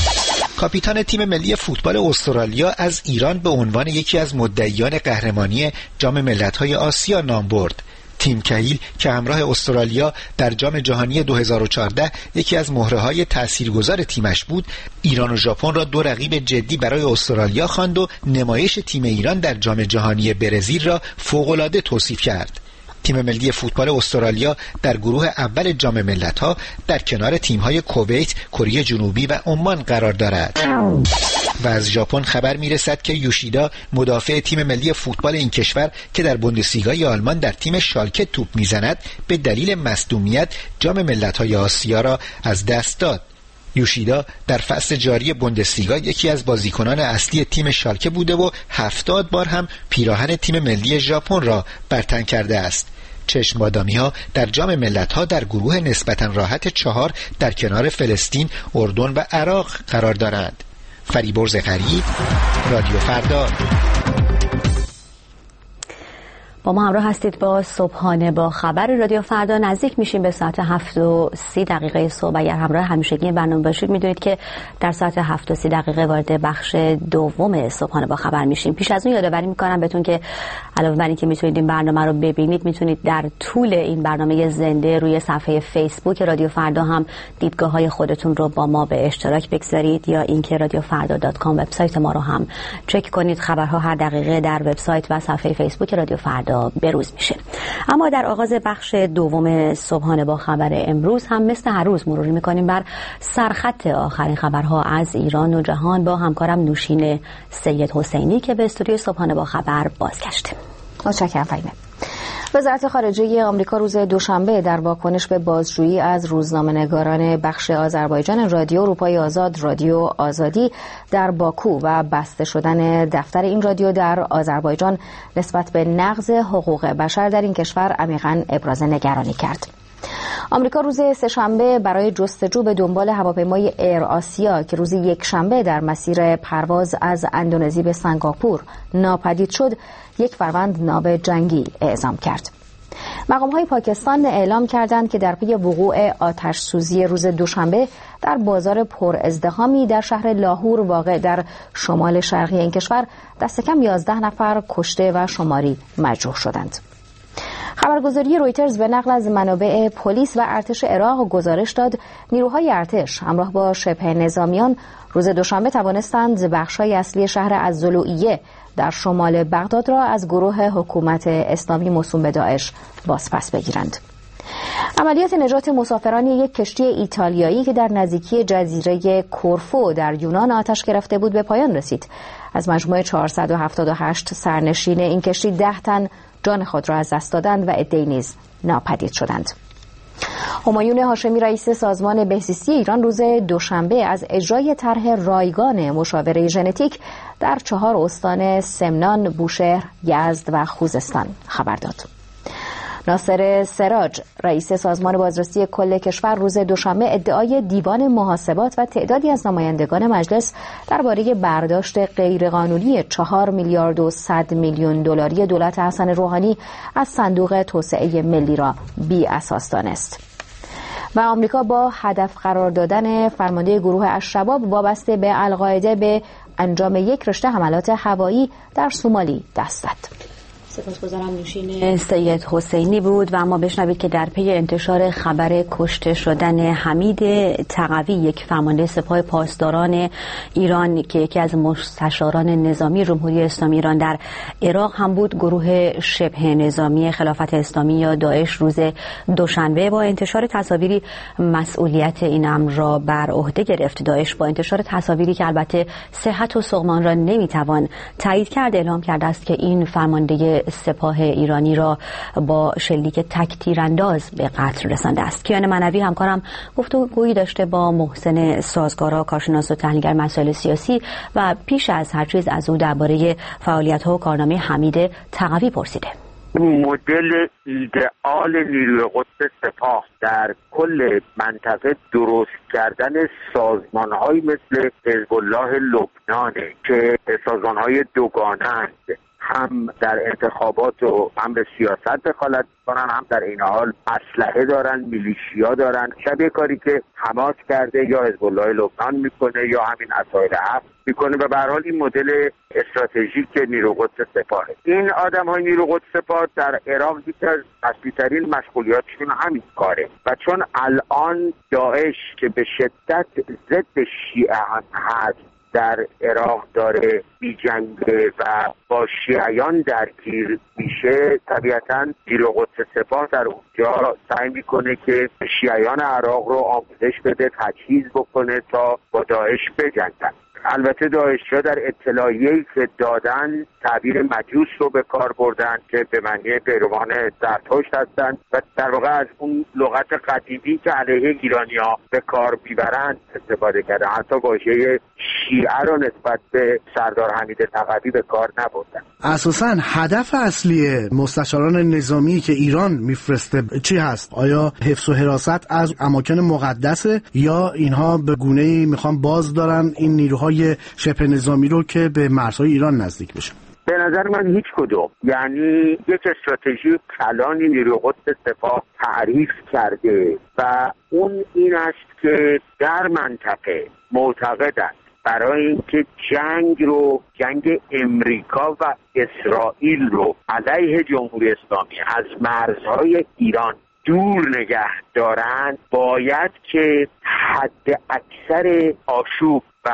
کاپیتان تیم ملی فوتبال استرالیا از ایران به عنوان یکی از مدعیان قهرمانی جام ملت‌های آسیا نام برد. تیم کهیل که همراه استرالیا در جام جهانی دو هزار و چهارده یکی از مهره‌های تاثیرگذار تیمش بود، ایران و ژاپن را دو رقیب جدی برای استرالیا خواند و نمایش تیم ایران در جام جهانی برزیل را فوق‌العاده توصیف کرد. تیم ملی فوتبال استرالیا در گروه اول جام ملت‌ها در کنار تیم‌های کویت، کره جنوبی و عمان قرار دارد. و از ژاپن خبر می‌رسد که یوشیدا، مدافع تیم ملی فوتبال این کشور که در بوندسلیگای آلمان در تیم شالکه توپ می‌زند، به دلیل مصدومیت جام ملت‌های آسیا را از دست داد. یوشیدا در فصل جاری بوندسلیگا یکی از بازیکنان اصلی تیم شالکه بوده و هفتاد بار هم پیراهن تیم ملی ژاپن را بر تن کرده است. چشم‌بادامی‌ها در جام ملت‌ها در گروه نسبتاً راحت چهار در کنار فلسطین، اردن و عراق قرار دارند. فریبرز غریب، رادیو فردا. با ما همراه هستید با صبحانه با خبر رادیو فردا. نزدیک میشیم به ساعت هفت و سی دقیقه صبح. اگر همراه همیشگی برنامه باشید میدونید که در ساعت هفت و سی دقیقه وارد بخش دوم صبحانه با خبر میشیم. پیش از اون یادآوری میکنم بهتون که علاوه بر اینکه میتونید این برنامه رو ببینید، میتونید در طول این برنامه زنده روی صفحه فیسبوک رادیو فردا هم دیدگاه‌های خودتون رو با ما به اشتراک بگذارید، یا اینکه رادیو فردا دات کام وبسایت ما رو هم چک کنید. خبرها هر دقیقه در وبسایت و صفحه فیسبوک رادیو فردا بروز میشه. اما در آغاز بخش دوم صبحانه با خبر امروز هم مثل هر روز مروری میکنیم بر سرخط آخرین خبرها از ایران و جهان با همکارم نوشین سید حسینی که به استودیو صبحانه با خبر بازگشته. متشکرم فهیمه. وزارت خارجه آمریکا روز دوشنبه در واکنش به بازجویی از روزنامه‌نگاران بخش آذربایجان رادیو اروپای آزاد رادیو آزادی در باکو و بسته شدن دفتر این رادیو در آذربایجان نسبت به نقض حقوق بشر در این کشور عمیقاً ابراز نگرانی کرد. آمریکا روز سه‌شنبه برای جستجو به دنبال هواپیمای ایر آسیا که روز یکشنبه در مسیر پرواز از اندونزی به سنگاپور ناپدید شد، یک فروند ناو جنگی اعزام کرد. مقام‌های پاکستان اعلام کردند که در پی وقوع آتش سوزی روز دوشنبه در بازار پر ازدحامی در شهر لاهور واقع در شمال شرقی این کشور دست کم یازده نفر کشته و شماری مجروح شدند. خبرگزاری رویترز به نقل از منابع پلیس و ارتش عراق گزارش داد نیروهای ارتش همراه با شبه نظامیان روز دوشنبه توانستند بخش‌های اصلی شهر الضلوعیه در شمال بغداد را از گروه حکومت اسلامی موسوم به داعش بازپس بگیرند. عملیات نجات مسافران یک کشتی ایتالیایی که در نزدیکی جزیره کورفو در یونان آتش گرفته بود به پایان رسید. از مجموع چهارصد و هفتاد و هشت سرنشین این کشتی ده تن جان خود را از دست دادند و عده‌ای نیز ناپدید شدند. همایون هاشمی رئیس سازمان بهزیستی ایران روز دوشنبه از اجرای طرح رایگان مشاوره ژنتیک در چهار استان سمنان، بوشهر، یزد و خوزستان خبر داد. ناصر سراج رئیس سازمان بازرسی کل کشور روز دوشنبه ادعای دیوان محاسبات و تعدادی از نمایندگان مجلس درباره برداشت غیرقانونی چهار میلیارد و صد میلیون دلاری دولت حسن روحانی از صندوق توسعه ملی را بی اساس دانست. و آمریکا با هدف قرار دادن فرمانده گروه الشباب وابسته به القاعده به انجام یک رشته حملات هوایی در سومالی دست زد. سپاسگزارم. نوشین سید حسینی بود و اما بشنوید که در پی انتشار خبر کشته شدن حمید تقوی، یک فرمانده سپاه پاسداران ایران که یکی از مستشاران نظامی جمهوری اسلامی ایران در عراق هم بود، گروه شبه نظامی خلافت اسلامی یا داعش روز دوشنبه با انتشار تصاویری مسئولیت این امر را بر عهده گرفت. داعش با انتشار تصاویری که البته صحت و سقمان را نمیتوان تایید کرد اعلام کرده است که این فرمانده سپاه ایرانی را با شلیک تک تیرانداز به قتل رسانده است. کیان منوی همکارم گفتگویی داشته با محسن سازگارا، کارشناس و تحلیلگر مسائل سیاسی، و پیش از هر چیز از او درباره فعالیت‌ها و کارنامه حمید تقوی پرسیده. مدل ایدئال نیروی قدس سپاه در کل منطقه درست کردن سازمان‌هایی مثل حزب الله لبنانه که سازمان‌های دوگانه‌اند، هم در انتخابات و هم به سیاست دخالت کنن، هم در این حال اسلحه دارن، میلیشیا دارن، شبیه کاری که حماس کرده یا حزب الله لبنان میکنه یا همین اسرائیل هفت میکنه. و به هر حال این مدل استراتژیک نیروی قدس سپاه، این آدم‌های نیروی قدس سپاه در عراق یکی از اصلی‌ترین مشغولیاتشون همین کاره. و چون الان داعش که به شدت ضد شیعه هست در عراق داره می‌جنگه و با شیعیان درگیر میشه، طبیعتاً نیروی قدس سپاه در اونجا سعی میکنه که شیعیان عراق رو آموزش بده، تجهیز بکنه تا با داعش بجنگن. البته داعش‌ها در اطلاعیه‌ای که دادن تعبیر مجوس رو به کار بردن که به معنی پیروان زرتشت هستند و در واقع از اون لغت قدیمی که علیه ایرانی‌ها به کار میبرند استفاده کردن. حتی واژه شیعه رو نسبت به سردار حمید تقوی به کار نبردن. اساساً هدف اصلی مستشاران نظامی که ایران میفرسته چی هست؟ آیا حفظ و حراست از اماکن مقدسه یا اینها به گونه‌ای میخوان باز دارن این نیروهای شبه نظامی رو که به مرزهای ایران نزدیک بشن؟ به نظر من هیچ کدوم. یعنی یک استراتژی کلانی نیروی قدس سپاه تعریف کرده و اون این است که در منطقه معتقدند برای اینکه جنگ رو جنگ امریکا و اسرائیل رو علیه جمهوری اسلامی از مرزهای ایران دور نگه دارند، باید که حد اکثر آشوب و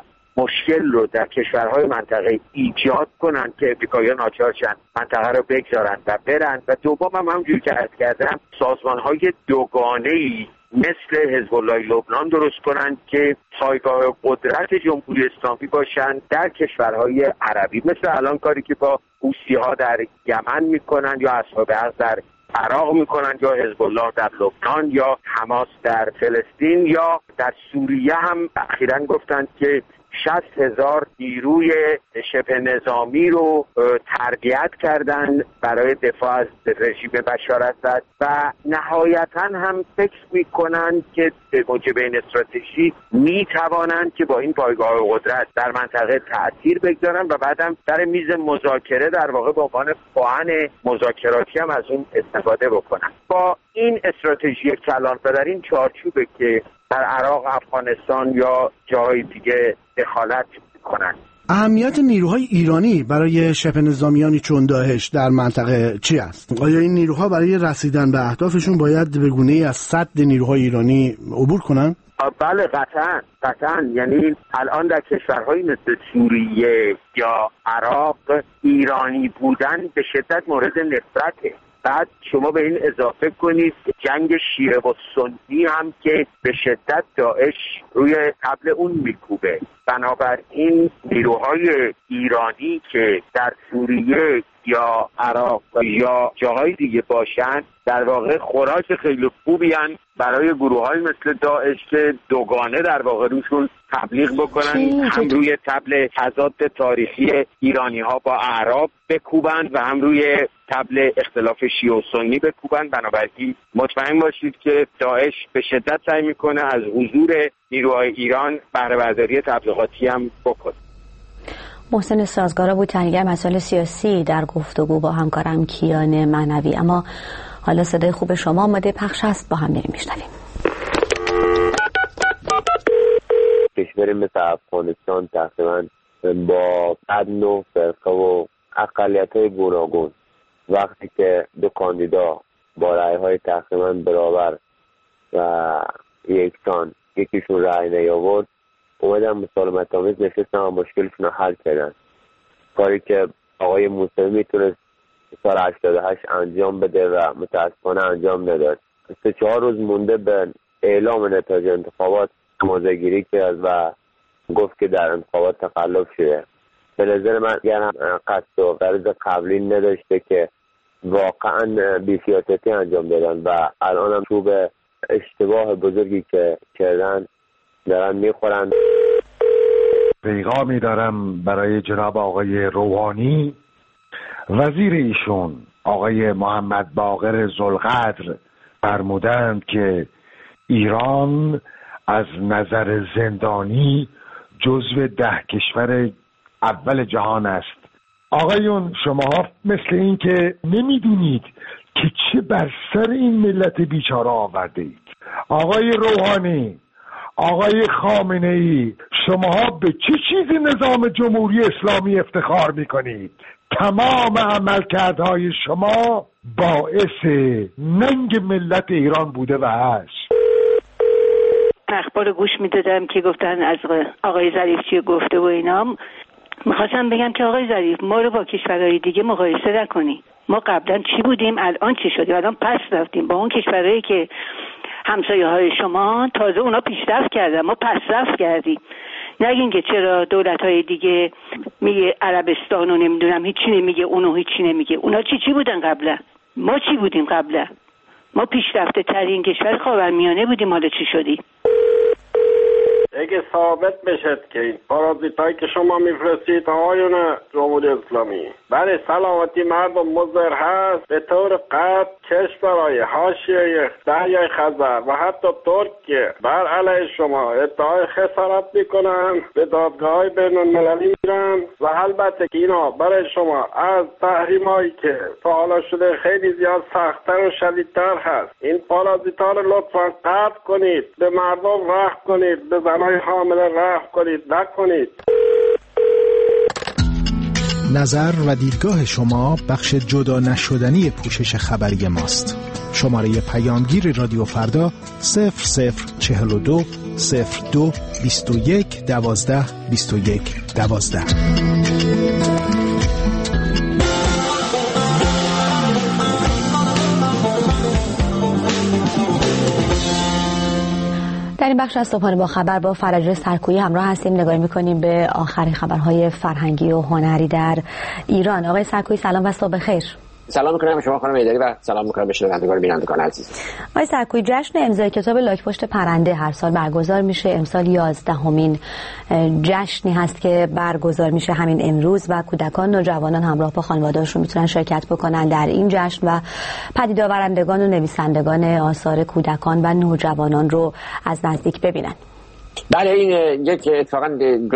مشکل رو در کشورهای منطقه ایجاد کنند که امریکایی‌ها ناچار شن منطقه رو بگذارند و برند. و دوم هم همونجوری که عرض کردم سازمان‌های دوگانه‌ای مثل حزب الله لبنان درست کنند که پایگاه قدرت جمهوری اسلامی باشند در کشورهای عربی، مثل الان کاری که با حوثی‌ها در یمن میکنند یا اصحاب حق در عراق میکنند یا حزب الله در لبنان یا حماس در فلسطین یا در سوریه. هم اخیراً گفتند که شصت هزار نیروی شبه نظامی رو تربیت کردن برای دفاع از رژیم بشار اسد و نهایتاً هم فکر میکنند که به موجب این استراتژی میتوانند که با این پایگاه قدرت در منطقه تأثیر بگذارن و بعدم در میز مذاکره در واقع به عنوان پاهن مذاکراتی هم از اون استفاده بکنن. با این استراتژی کلان و در این چارچوبه که در عراق، افغانستان یا جای دیگه دخالت کنند. اهمیت نیروهای ایرانی برای شبه نظامیانی چون داعش در منطقه چی است؟ آیا این نیروها برای رسیدن به اهدافشون باید به گونه‌ای از سد نیروهای ایرانی عبور کنن؟ بله قطعاً قطعاً. یعنی الان در کشورهایی مثل سوریه یا عراق ایرانی بودن به شدت مورد نفرته. بعد شما به این اضافه کنید جنگ شیعه و سنی هم که به شدت داعش روی طبل اون میکوبه. بنابراین نیروهای ایرانی که در سوریه یا عراق یا جاهای دیگه باشن در واقع خوراک خیلی خوبی هن برای گروه‌های مثل داعش که دوگانه در واقع روشون تبلیغ بکنن، هم روی طبل تضاد تاریخی ایرانی‌ها با اعراب بکوبن و هم روی طبل اختلاف شیعه و سنی بکوبن. بنابراین مطمئن باشید که داعش به شدت سعی میکنه از حضور نیروهای ایران بهره برداری تبلیغاتی هم بکنه. محسن سازگارا بود، تحلیلگر مسائل سیاسی، در گفتگو با همکارم کیان معنوی. اما حالا صدای خوب شما آماده پخش است، با هم بریم میشنویم. کشوری مثل افغانستان تقریبا با صد و نه فرقه و اقلیت‌های گوناگون وقتی که دو کاندیدا با رأی‌های تقریبا برابر و یکسان یکیشون رأی نیاورد اومدن مسالمت آمیز نشستن و مشکلشون رو حل کردن، کاری که آقای موسوی میتونست سال هشتاد و هشت انجام بده و متاسفانه انجام نداد. سه چهار روز مونده به اعلام نتایج انتخابات موضع‌گیری کرد و گفت که در انتخابات تخلف شده. به نظر من اگر قصد و غرض قبلی نداشته که واقعا بی‌سیاستی انجام دادن و الان هم چوب اشتباه بزرگی که کردن دارن میخورن. پیغامی دارم برای جناب آقای روحانی. وزیر ایشون آقای محمد باقر ذوالقدر فرمودند که ایران از نظر زندانی جزو ده کشور اول جهان است. آقایون شما مثل این که نمیدونید که چه بر سر این ملت بیچاره آورده اید. آقای روحانی، آقای خامنه ای، شما به چه چیزی نظام جمهوری اسلامی افتخار میکنید؟ تمام عملکردهای شما باعث ننگ ملت ایران بوده و هست. اخبار گوش میدادم که گفتن از آقای ظریف چی گفته و اینا. میخواستم بگم که آقای ظریف ما رو با کشورهای دیگه مقایسه نکنی. ما قبلا چی بودیم الان چی شدیم؟ الان پس رفتیم با اون کشورهایی که همسایه های شما، تازه اونا پیشرفت کردن، ما پسرفت کردیم. نگین که چرا دولت های دیگه میگه عربستان و نمیدونم هیچی نمیگه، اونو هیچی نمیگه. اونا چی چی بودن قبلا؟ ما چی بودیم قبلا؟ ما پیشرفته ترین کشور خاورمیانه بودیم، حالا چی شدیم؟ اگه ثابت بشه که این پارازیتایی که شما میفرستید آقایون جمهوری اسلامی برای سلامتی مردم مضر هست، به طور قطع کشورهای حاشیه دریای خزر و حتی ترکیه بر علیه شما ادعای خسارت میکنن، به دادگاه‌های بین‌المللی میرن و البته که اینا برای شما از تحریمایی که تا حالا شده خیلی زیاد سخت‌تر و شدیدتر هست. این پارازیتا رو لطفاً قطع کنید، به مردم رحم کنید، به زنای حامله رحم کنید، نکنید. نظر و دیدگاه شما بخش جدا نشدنی پوشش خبری ماست. شماره پیامگیر رادیو فردا صفر صفر چهل و دو صفر دو بیست و یک دوازده بیست و یک دوازده. در این بخش از صبحانه با خبر با فرجه سرکویی همراه هستیم. نگاهی می‌کنیم به آخرین خبرهای فرهنگی و هنری در ایران. آقای سرکویی سلام و صبح خیر. سلام میکنم شما خانم ایدری و سلام میکنم به شنوندگان و بینندگان عزیز. آقای سرکویی، جشن امضای کتاب لاک‌پشت پرنده هر سال برگزار میشه. امسال یازدهمین جشنی هست که برگزار میشه همین امروز و کودکان و نوجوانان همراه با خانواده‌هاشون میتونن شرکت بکنن در این جشن و پدید آورندگان و نویسندگان آثار کودکان و نوجوانان رو از نزدیک ببینن. بله، این یک اتفاقا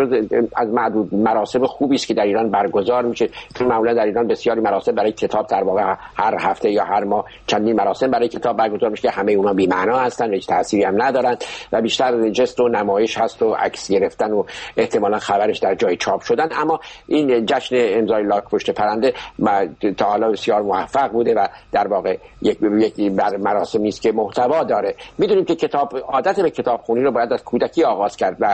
از معدود مراسم خوبی است که در ایران برگزار میشه، چون معمولا در ایران بسیاری مراسم برای کتاب در واقع هر هفته یا هر ماه چندین مراسم برای کتاب برگزار میشه که همه اونها بی معنا هستن و هیچ تأثیری هم ندارن و بیشتر جست و نمایش هست و عکس گرفتن و احتمالاً خبرش در جای چاپ شدن. اما این جشن امضای لاک‌پشت پرنده تا حالا بسیار موفق بوده و در واقع یک یک مراسمی است که محتوا داره. میدونیم که کتاب عادت به کتابخوانی رو باید از کودکی آغاز کرد و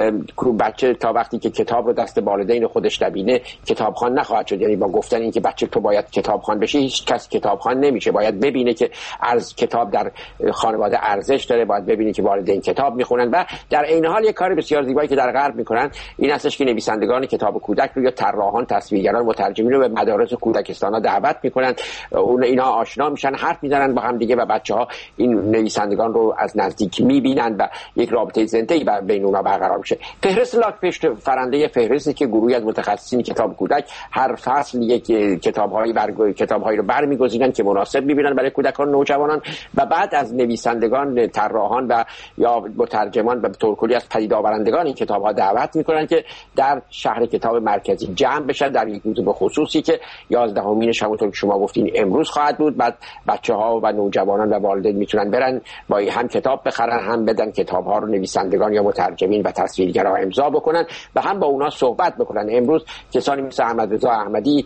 بچه تا وقتی که کتاب رو دست والدین خودش نبینه کتابخوان نخواهد شد. یعنی با گفتن اینکه بچه تو باید کتابخوان بشی، هیچ کس کتابخوان نمیشه. باید ببینه که از کتاب در خانواده ارزش داره، باید ببینه که والدین کتاب میخونن و در این حال یک کار بسیار زیبایی که در غرب میکنن این هستش که نویسندگان کتاب کودک رو یا طراحان، تصویرگران، مترجمین رو به مدارس کودکستان ها دعوت میکنن. اون اینا آشنا میشن، حرف میزنن با هم دیگه و بچه‌ها این نویسندگان رو از نزدیک میبینن و یک رابطه زنده‌ای بین اونها برقرار میشه. فهرست لاک‌پشت پرنده فهرستی که گروهی از متخصصین کتاب کودک هر فصل یک کتاب‌هایی برگ کتاب‌هایی رو برمی‌گزینن که مناسب می‌بینن برای کودکان و نوجوانان و بعد از نویسندگان، طراحان و یا مترجمان و به طور کلی از پدید آورندگان این کتاب‌ها دعوت می‌کنن که در شهر کتاب مرکزی جمع بشن در یک روز به خصوصی که یازدهمینش همونطور که شما گفتین امروز خواهد بود. بعد بچه‌ها و نوجوانان و والدین میتونن برن با هم کتاب بخرن، هم بدن کتاب‌ها رو نویسندگان یا مترجمین و تصویرگرا امضا بکنن و هم با اونا صحبت بکنن. امروز کسانی مثل احمد رضا احمدی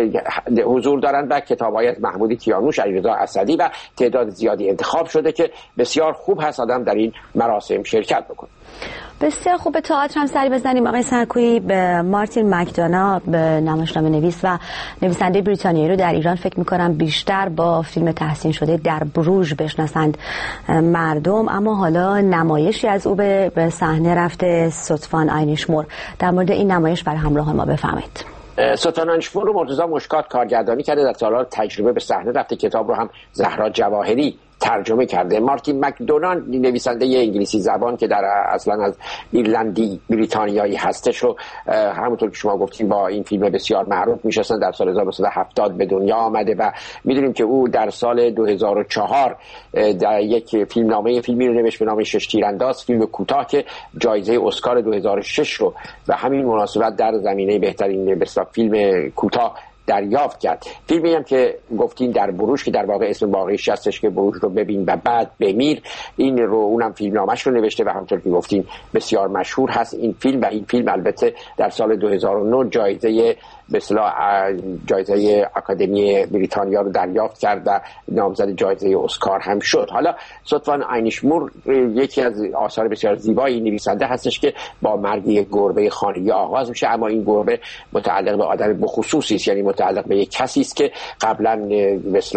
حضور دارن و کتاب‌های از محمود کیانوش، علیرضا اسدی و تعداد زیادی انتخاب شده که بسیار خوب هست آدم در این مراسم شرکت بکنه. بسیار خوب. به تئاتر هم سری بزنیم. آقای سرکویی، به مارتین مکدونا، به نمایشنامه نویس و نویسنده بریتانیایی رو در ایران فکر می‌کنم بیشتر با فیلم تحسین شده در بروژ بشناسند مردم، اما حالا نمایشی از او به صحنه رفته، سوتفان آینیشمور. در مورد این نمایش برای همراهان ما بفرمایید. سوتفان آینیشمور رو مرتضی مشکات کارگردانی کرده، در سال‌ها تجربه به صحنه رفته. کتاب رو هم زهرا جواهری ترجمه کرده. مارتین مکدونان نویسنده انگلیسی زبان که در اصلا از ایرلندی بریتانیایی هستش رو همونطور که شما گفتین با این فیلم بسیار معروف میشناسن. در سال هزار و سیصد و هفتاد به دنیا آمده و میدونیم که او در سال دو هزار و چهار در یک فیلمنامه فیلمی رو نوشت به نام شش تیرانداز، فیلم کوتاه که جایزه اسکار دو هزار و شش رو و همین مناسبت در زمینه بهترین فیلم کوتاه دریافت کرد. فیلمی هم که گفتین در بروژ که در واقع اسم واقعیش هستش که بروژ رو ببین و بعد بمیر، این رو اونم فیلمنامه‌اش رو نوشته و همونطور که گفتین بسیار مشهور هست این فیلم و این فیلم البته در سال دو هزار و نه جایزه به اصطلاح جایزه آکادمی بریتانیا رو دریافت کرد و نامزد جایزه اسکار هم شد. حالا سوتفان آینیشمور یکی از آثار بسیار زیبای نویسنده هستش که با مرگ یک گربه خانگی آغاز میشه، اما این گربه متعلق به آدم بخصوصی است، یعنی متعلق به یک کسی است که قبلا به اصطلاح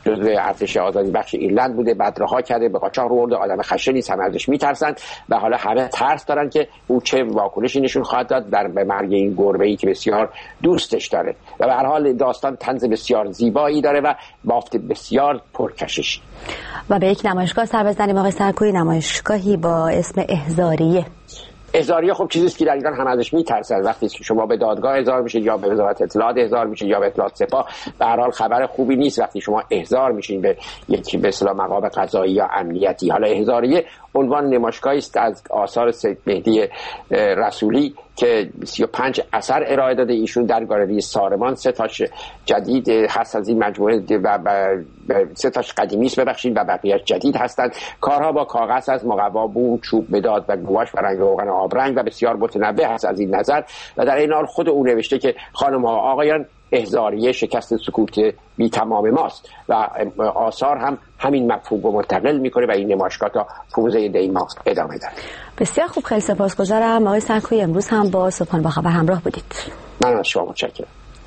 جزو ارتش آزادی بخش ایرلند بوده، بعد رها کرده، به قاچاق آورده، آدم خشنی است، همه ازش میترسند و حالا همه ترس دارن که او چه واکنشی نشون خواهد داد در به مرگ این گربه‌ای که بسیار دوستش داره. و به هر حال داستان طنز بسیار زیبایی داره و بافت بسیار پرکششی. و به یک نمایشگاه سر بزنیم آقای سرکویی، نمایشگاهی با اسم احضاریه. احضاریه خب چیزی است که در ایران هم ازش میترسن. وقتی که شما به دادگاه احضار میشید یا به وزارت اطلاعات احضار میشید یا به اطلاعات سپاه، به هر حال خبر خوبی نیست وقتی شما احضار میشین به یک به اصطلاح مقام قضایی یا امنیتی. حالا احضاریه عنوان نمایشگاهی است از آثار سید مهدی رسولی که سی و پنج اثر ارائه داده. ایشون در گالری سارمان سه تاش جدید هست از این مجموعه و سه تاش قدیمی است ببخشید و بقیه جدید هستند. کارها با کاغذ از مقوا، بوم، چوب، مداد و گواش و رنگ روغن آبرنگ و بسیار متنوع هست از این نظر. و در این حال خود او نوشته که خانم ها آقایان، احضاریه شکست سکوت بی تمام ماست و آثار هم همین مفهوم رو منتقل میکنه و این نمایشگاه تا پانزده دی ماه ادامه داره. بسیار خوب، خیلی سپاسگزارم آقای سرکویی، امروز هم با صبحانه با خبر همراه بودید. من از شما متشکرم.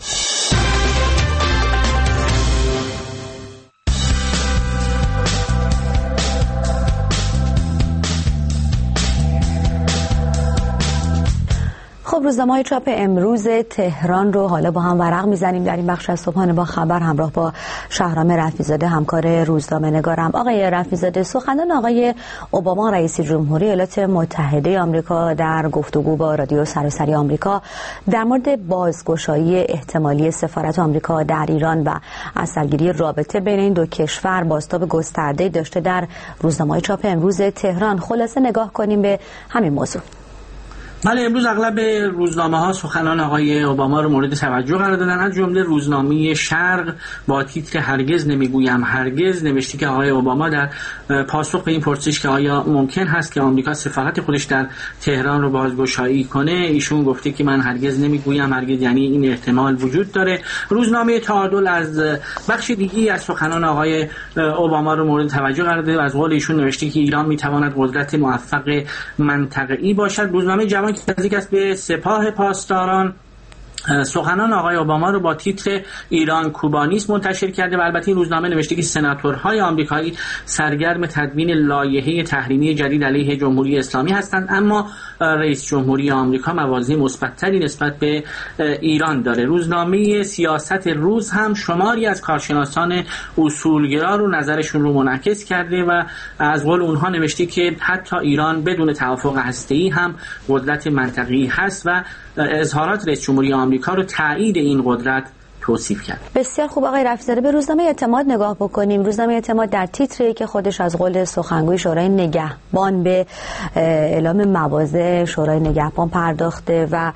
خب روزنامه‌های چاپ امروز تهران رو حالا با هم ورق میزنیم در این بخش از صبحانه با خبر همراه با شهرام رفیع‌زاده همکار روزنامه نگارم. آقای رفیع‌زاده، سخنان آقای اوباما رئیس جمهوری ایالات متحده آمریکا در گفتگو با رادیو سراسری آمریکا در مورد بازگشایی احتمالی سفارت آمریکا در ایران و اثرگیری رابطه بین این دو کشور بازتاب گسترده‌ای داشته در روزنامه‌های چاپ امروز تهران. خلاصه نگاه کنیم به همین موضوع. بله، امروز اغلب روزنامه ها سخنان آقای اوباما رو مورد توجه قرار دادن. از جمله روزنامه شرق با تیتر هرگز نمیگویم هرگز نوشته که آقای اوباما در پاسخ به این پرسش که آیا ممکن هست که آمریکا سفارت خودش در تهران رو بازگشایی کنه، ایشون گفته که من هرگز نمیگویم هرگز، یعنی این احتمال وجود داره. روزنامه تعادل از بخش دیگه‌ای از سخنان آقای اوباما رو مورد توجه قرار داده. از قول ایشون نوشته که ایران میتواند قدرت موفق منطقه‌ای باشد. روزنامه جوان که نزدیک است به سپاه پاسداران سخنان آقای اوباما رو با تیتر ایران کوبانیست منتشر کرده و البته این روزنامه نوشته که سناتورهای آمریکایی سرگرم تدوین لایحه تحریمی جدید علیه جمهوری اسلامی هستند، اما رئیس جمهوری آمریکا موازی مثبت‌تری نسبت به ایران داره. روزنامه سیاست روز هم شماری از کارشناسان اصولگرا رو نظرشون رو منعکس کرده و از قول اونها نوشته که حتی ایران بدون توافق هسته‌ای هم قدرت منطقه‌ای هست و اظهارات رئیس جمهوری آمریکا رو تایید این قدرت توصیف کرد. بسیار خوب آقای رفیع‌زاده، به روزنامه اعتماد نگاه بکنیم. روزنامه اعتماد در تیتری که خودش از قول سخنگوی شورای نگهبان به اعلام مواضع شورای نگهبان پرداخته و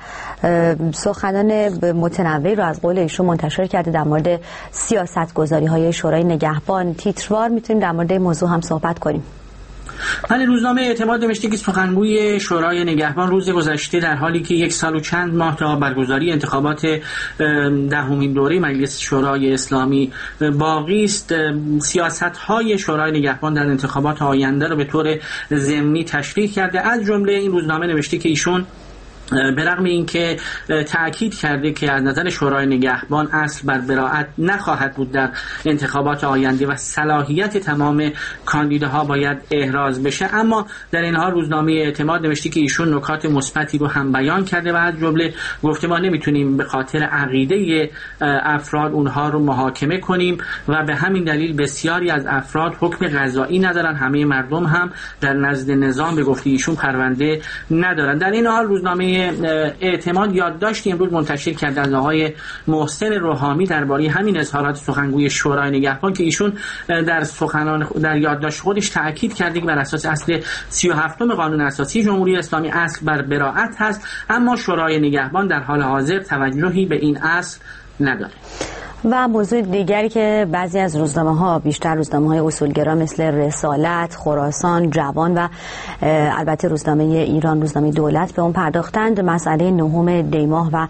سخنان متنوعی رو از قول ایشون منتشر کرده در مورد سیاست‌گذاری‌های شورای نگهبان. تیتروار میتونیم در مورد این موضوع هم صحبت کنیم. ولی روزنامه اعتماد نوشته که سخنگوی شورای نگهبان روز گذشته در حالی که یک سال و چند ماه تا برگزاری انتخابات دهمین دوره مجلس شورای اسلامی باقی است، سیاست‌های شورای نگهبان در انتخابات آینده را به طور ضمنی تشریح کرده. از جمله این روزنامه نوشته که ایشون به رغم اینکه تأکید کرده که از نظر شورای نگهبان اصل بر براءت نخواهد بود در انتخابات آینده و صلاحیت تمام کاندیداها باید احراز بشه، اما در این حال روزنامه اعتماد نوشته که ایشون نکات مثبتی رو هم بیان کرده و از جمله گفته ما نمیتونیم به خاطر عقیده افراد اونها رو محاکمه کنیم و به همین دلیل بسیاری از افراد حکم قضایی ندارن، همه مردم هم در نزد نظام به گفته ایشون پرونده ندارن. در این حال روزنامه اعتماد یادداشتی امروز منتشر کرده از آقای محسن روحامی درباره همین اظهارات سخنگوی شورای نگهبان که ایشون در سخنان در یادداشت خودش تاکید کرده که بر اساس اصل سی و هفتم قانون اساسی جمهوری اسلامی اصل بر براءت هست، اما شورای نگهبان در حال حاضر توجهی به این اصل نداره. و موضوع دیگری که بعضی از روزنامه‌ها، بیشتر روزنامه‌های اصولگرا مثل رسالت، خراسان، جوان و البته روزنامه ایران، روزنامه دولت به اون پرداختند، مسئله نهم دی ماه و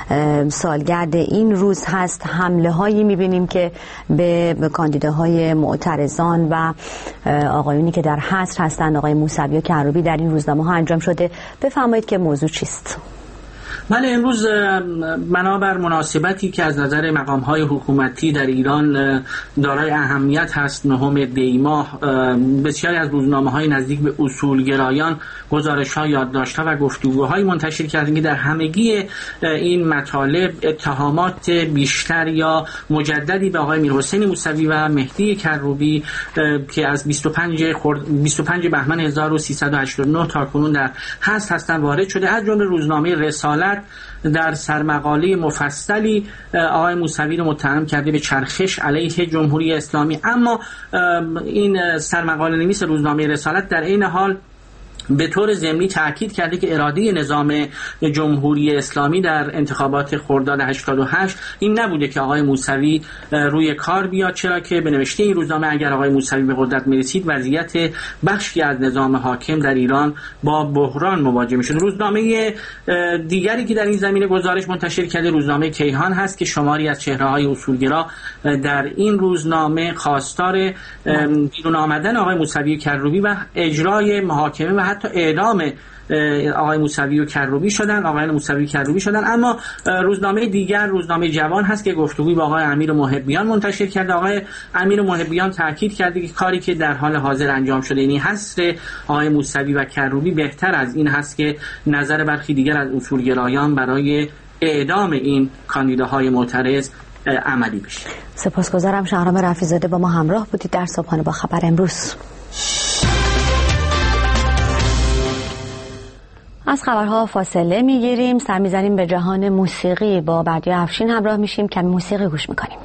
سالگرد این روز هست. حمله‌هایی می‌بینیم که به کاندیداهای معترضان و آقایونی که در حصر هستند، آقای موسوی و کروبی، در این روزنامه‌ها انجام شده. بفرمایید که موضوع چیست؟ بله، امروز بنابر مناسبتی که از نظر مقام‌های حکومتی در ایران دارای اهمیت هست، نهم دی ماه، بسیاری از روزنامه‌های نزدیک به اصولگرایان گزارش‌ها، یادداشت‌ها و گفتگوهای منتشر کردند که در همگی این مطالب اتهامات بیشتر یا مجددی به آقای میرحسین موسوی و مهدی کروبی که از بیست و پنج خرد... بیست و پنج بهمن هزار و سیصد و هشتاد و نه تا کنون در هست هستن وارد شده. از جمله روزنامه رسالت در سرمقاله مفصلی آقای موسوی رو متهم کرده به چرخش علیه جمهوری اسلامی. اما این سرمقاله نویس روزنامه رسالت در این حال به طور ضمنی تأکید کرده که اراده نظام جمهوری اسلامی در انتخابات خرداد هشتاد و هشت این نبوده که آقای موسوی روی کار بیاد، چرا که به نوشته این روزنامه اگر آقای موسوی به قدرت میرسید وضعیت بخشی از نظام حاکم در ایران با بحران مواجه میشد. روزنامه دیگری که در این زمینه گزارش منتشر کرده روزنامه کیهان هست که شماری از چهره‌های اصولگرا در این روزنامه خواستار بیرون آمدن آقای موسوی کروبی و اجرای محاکمه و حتی اعدام آقای موسوی و کروبی شدن آقای موسوی کروبی شدن. اما روزنامه دیگر روزنامه جوان هست که گفتگوی با آقای امیر محبیان منتشر کرده. آقای امیر محبیان تاکید کرده که کاری که در حال حاضر انجام شده، یعنی حصر آقای موسوی و کروبی، بهتر از این هست که نظر برخی دیگر از اصولگرایان برای اعدام این کاندیداهای معترض عملی بشه. سپاسگزارم. شهرام رفیع‌زاده با ما همراه بودید در صبحانه با خبر امروز. از خبرها فاصله میگیریم، سر میزنیم به جهان موسیقی. با بردیا افشین همراه میشیم، کمی موسیقی گوش میکنیم.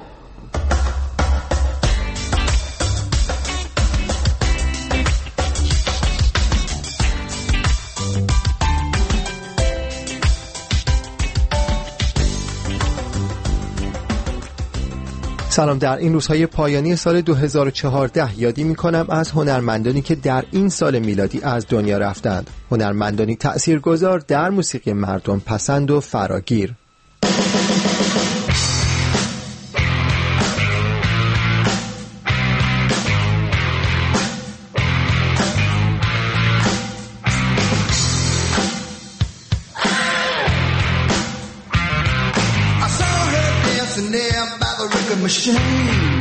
سلام. در این روزهای پایانی سال دو هزار و چهارده یادی میکنم از هنرمندانی که در این سال میلادی از دنیا رفتند. هنرمندانی تأثیرگذار در موسیقی مردم پسند و فراگیر. Machine.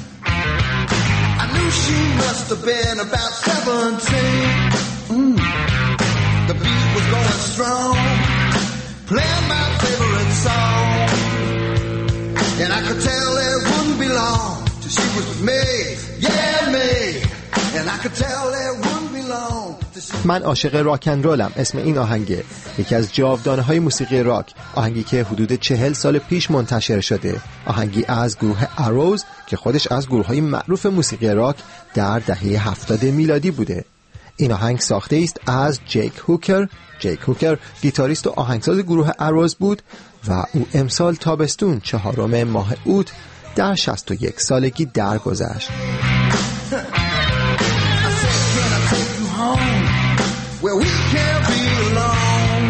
I knew she must have been about seventeen. Mm. The beat was going strong, playing my favorite song, and I could tell it wouldn't be long till she was with me, yeah me, and I could tell it wouldn't be long. من عاشق راک اند رولم. اسم این آهنگه یکی از جاودانه‌های موسیقی راک، آهنگی که حدود چهل سال پیش منتشر شده، آهنگی از گروه اروز که خودش از گروه‌های معروف موسیقی راک در دهه هفتاد میلادی بوده. این آهنگ ساخته است از جیک هوکر. جیک هوکر گیتاریست و آهنگساز گروه اروز بود و او امسال تابستون چهارم ماه اوت در شصت و یک سالگی درگذشت. Where we can't be alone.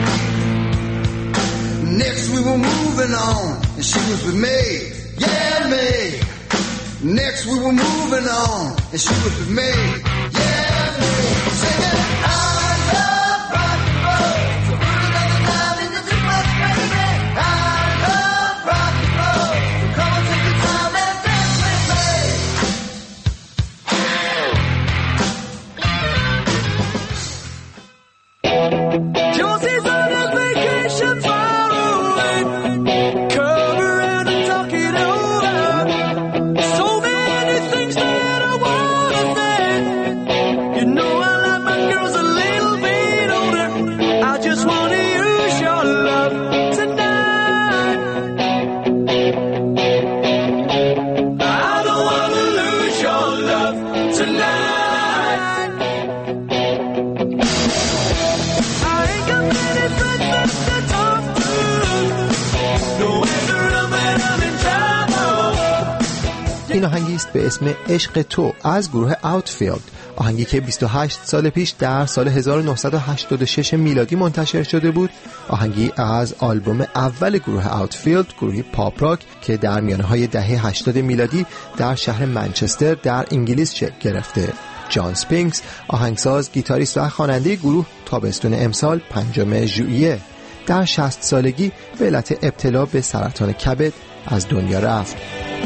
Next we were moving on, and she was with me, yeah me. Next we were moving on, and she was with me, yeah me. Singing, I love rock and roll. So put another time in the jukebox, baby. I love rock and roll. So come on, take your time and dance with me. Josie's on a vacation far away. Come around and talk it over. So many things that I wanna say. You know I like my girls a little bit older. I just wanna use your love tonight. I don't wanna lose your love tonight. این آهنگی است به اسم عشق تو از گروه اوتفیلد، آهنگی که بیست و هشت سال پیش در سال هزار و نهصد و هشتاد و شش میلادی منتشر شده بود. آهنگی از آلبوم اول گروه اوتفیلد، گروهی پاپ راک که در میانه‌های دهه هشتاد میلادی در شهر منچستر در انگلیس شکل گرفته. جان سپینکس، آهنگساز، گیتاریست و خواننده گروه، تابستون امسال پنجم ژوئیه در شصت سالگی به علت ابتلا به سرطان کبد از دنیا رفت.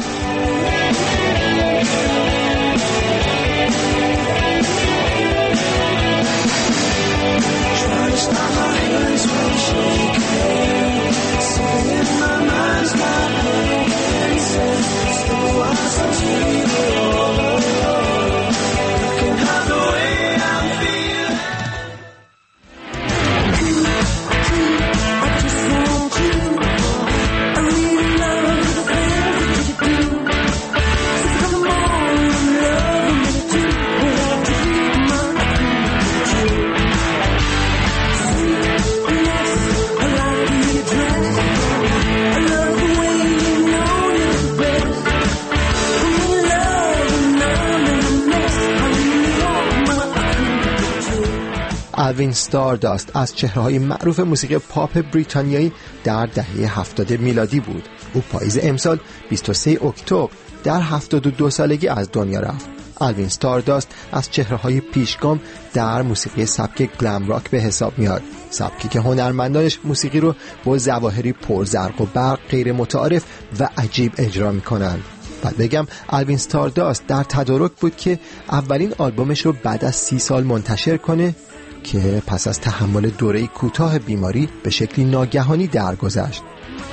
الوین ستارداست از چهره‌های معروف موسیقی پاپ بریتانیایی در دهه هفتاد میلادی بود. او پاییز امسال بیست و سوم اکتبر در هفتاد و دو سالگی از دنیا رفت. الوین ستارداست از چهره‌های پیشگام در موسیقی سبک گلم راک به حساب میاد، سبکی که هنرمندانش موسیقی رو با ظواهری پرزرق و برق غیر متعارف و عجیب اجرا میکنند. بعد بگم الوین ستارداست در تدارک بود که اولین آلبومش رو بعد از سی سال منتشر کنه که پس از تحمل دوره کوتاه بیماری به شکلی ناگهانی درگذشت.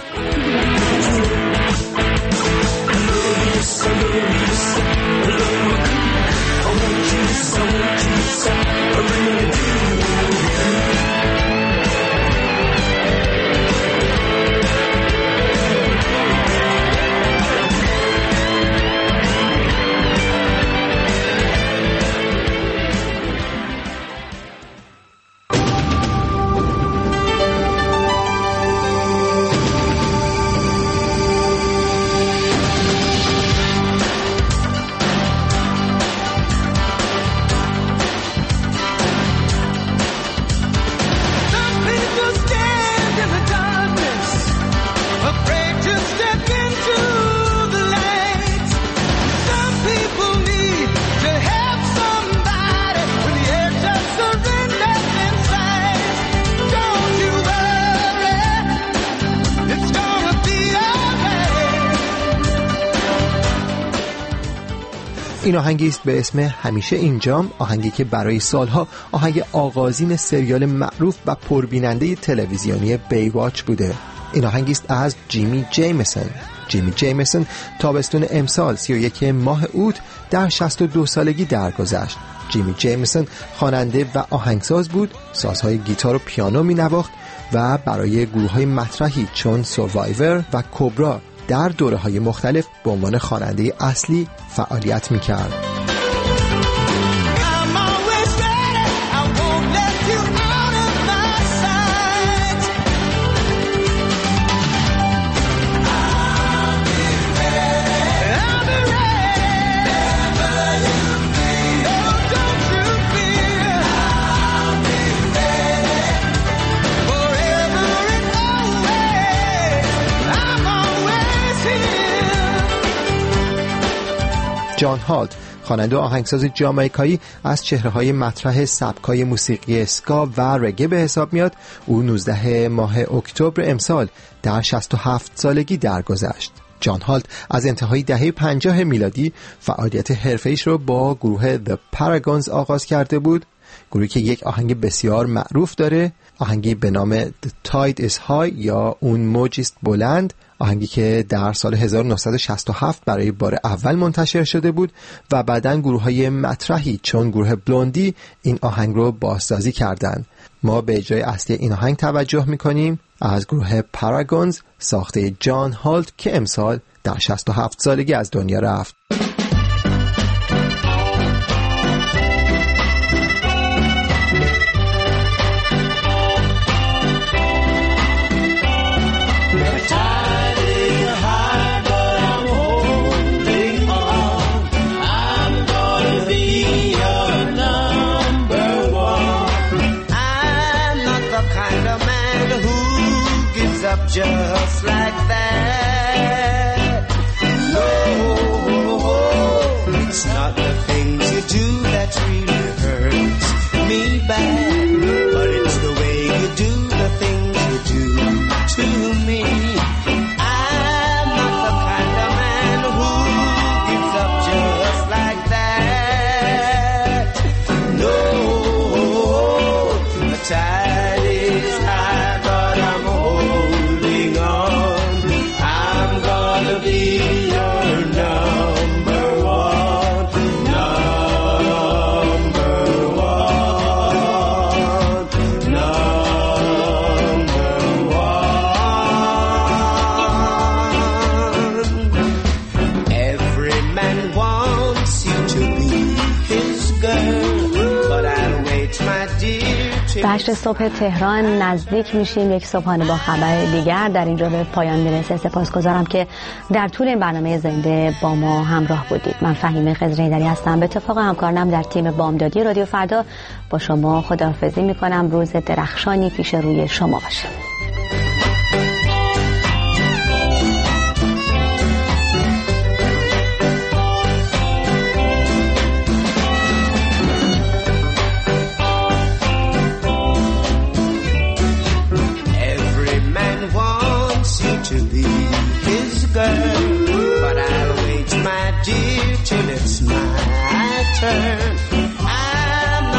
این آهنگی است به اسم همیشه اینجام، آهنگی که برای سالها آهنگ آغازین سریال معروف و پربیننده تلویزیونی بی واچ بوده. این آهنگی است از جیمی جیمسون. جیمی جیمسون تابستون امسال سی و یک ماه اوت در شصت و دو سالگی درگذشت. جیمی جیمسون خواننده و آهنگساز بود، سازهای گیتار و پیانو می نواخت و برای گروه‌های مطرحی چون سروایور و کوبرا در دوره‌های مختلف به عنوان خواننده اصلی فعالیت می‌کرد. جان هالت خواننده و آهنگساز جامائیکایی از چهره‌های مطرح سبک‌های موسیقی اسکا و رگه به حساب میاد. او نوزدهم ماه اکتبر امسال در شصت و هفت سالگی درگذشت. جان هالت از انتهای دهه پنجاه میلادی فعالیت حرفه‌ایش را با گروه The Paragons آغاز کرده بود، گروهی که یک آهنگ بسیار معروف داره، آهنگی به نام The Tide is High یا اون موج است بلند، آهنگی که در سال هزار و نهصد و شصت و هفت برای بار اول منتشر شده بود و بعداً گروه‌های مطرحی چون گروه بلوندی این آهنگ رو بازسازی کردند. ما به اجرای اصلی این آهنگ توجه می‌کنیم از گروه پاراگونز ساخته جان هالت که امسال در شصت و هفت سالگی از دنیا رفت. Just like that. No, it's not the things you do that really hurts me bad, but it's the way you do the things you do. tide is high, but I'm holding on. I'm gonna be your number one, number one, number one. Every man wants you to be his girl, but I'll wait, my dear. هشت صبح تهران نزدیک میشیم. یک صبحانه با خبر دیگر در اینجا به پایان میرسه. سپاسگزارم که در طول این برنامه زنده با ما همراه بودید. من فهیمه خضرایی‌دری هستم. به اتفاق همکارانم در تیم بامدادی رادیو فردا با شما خداحافظی میکنم. روز درخشانی پیش روی شما باشه. To be his girl, but I'll wait, my dear, till it's my turn.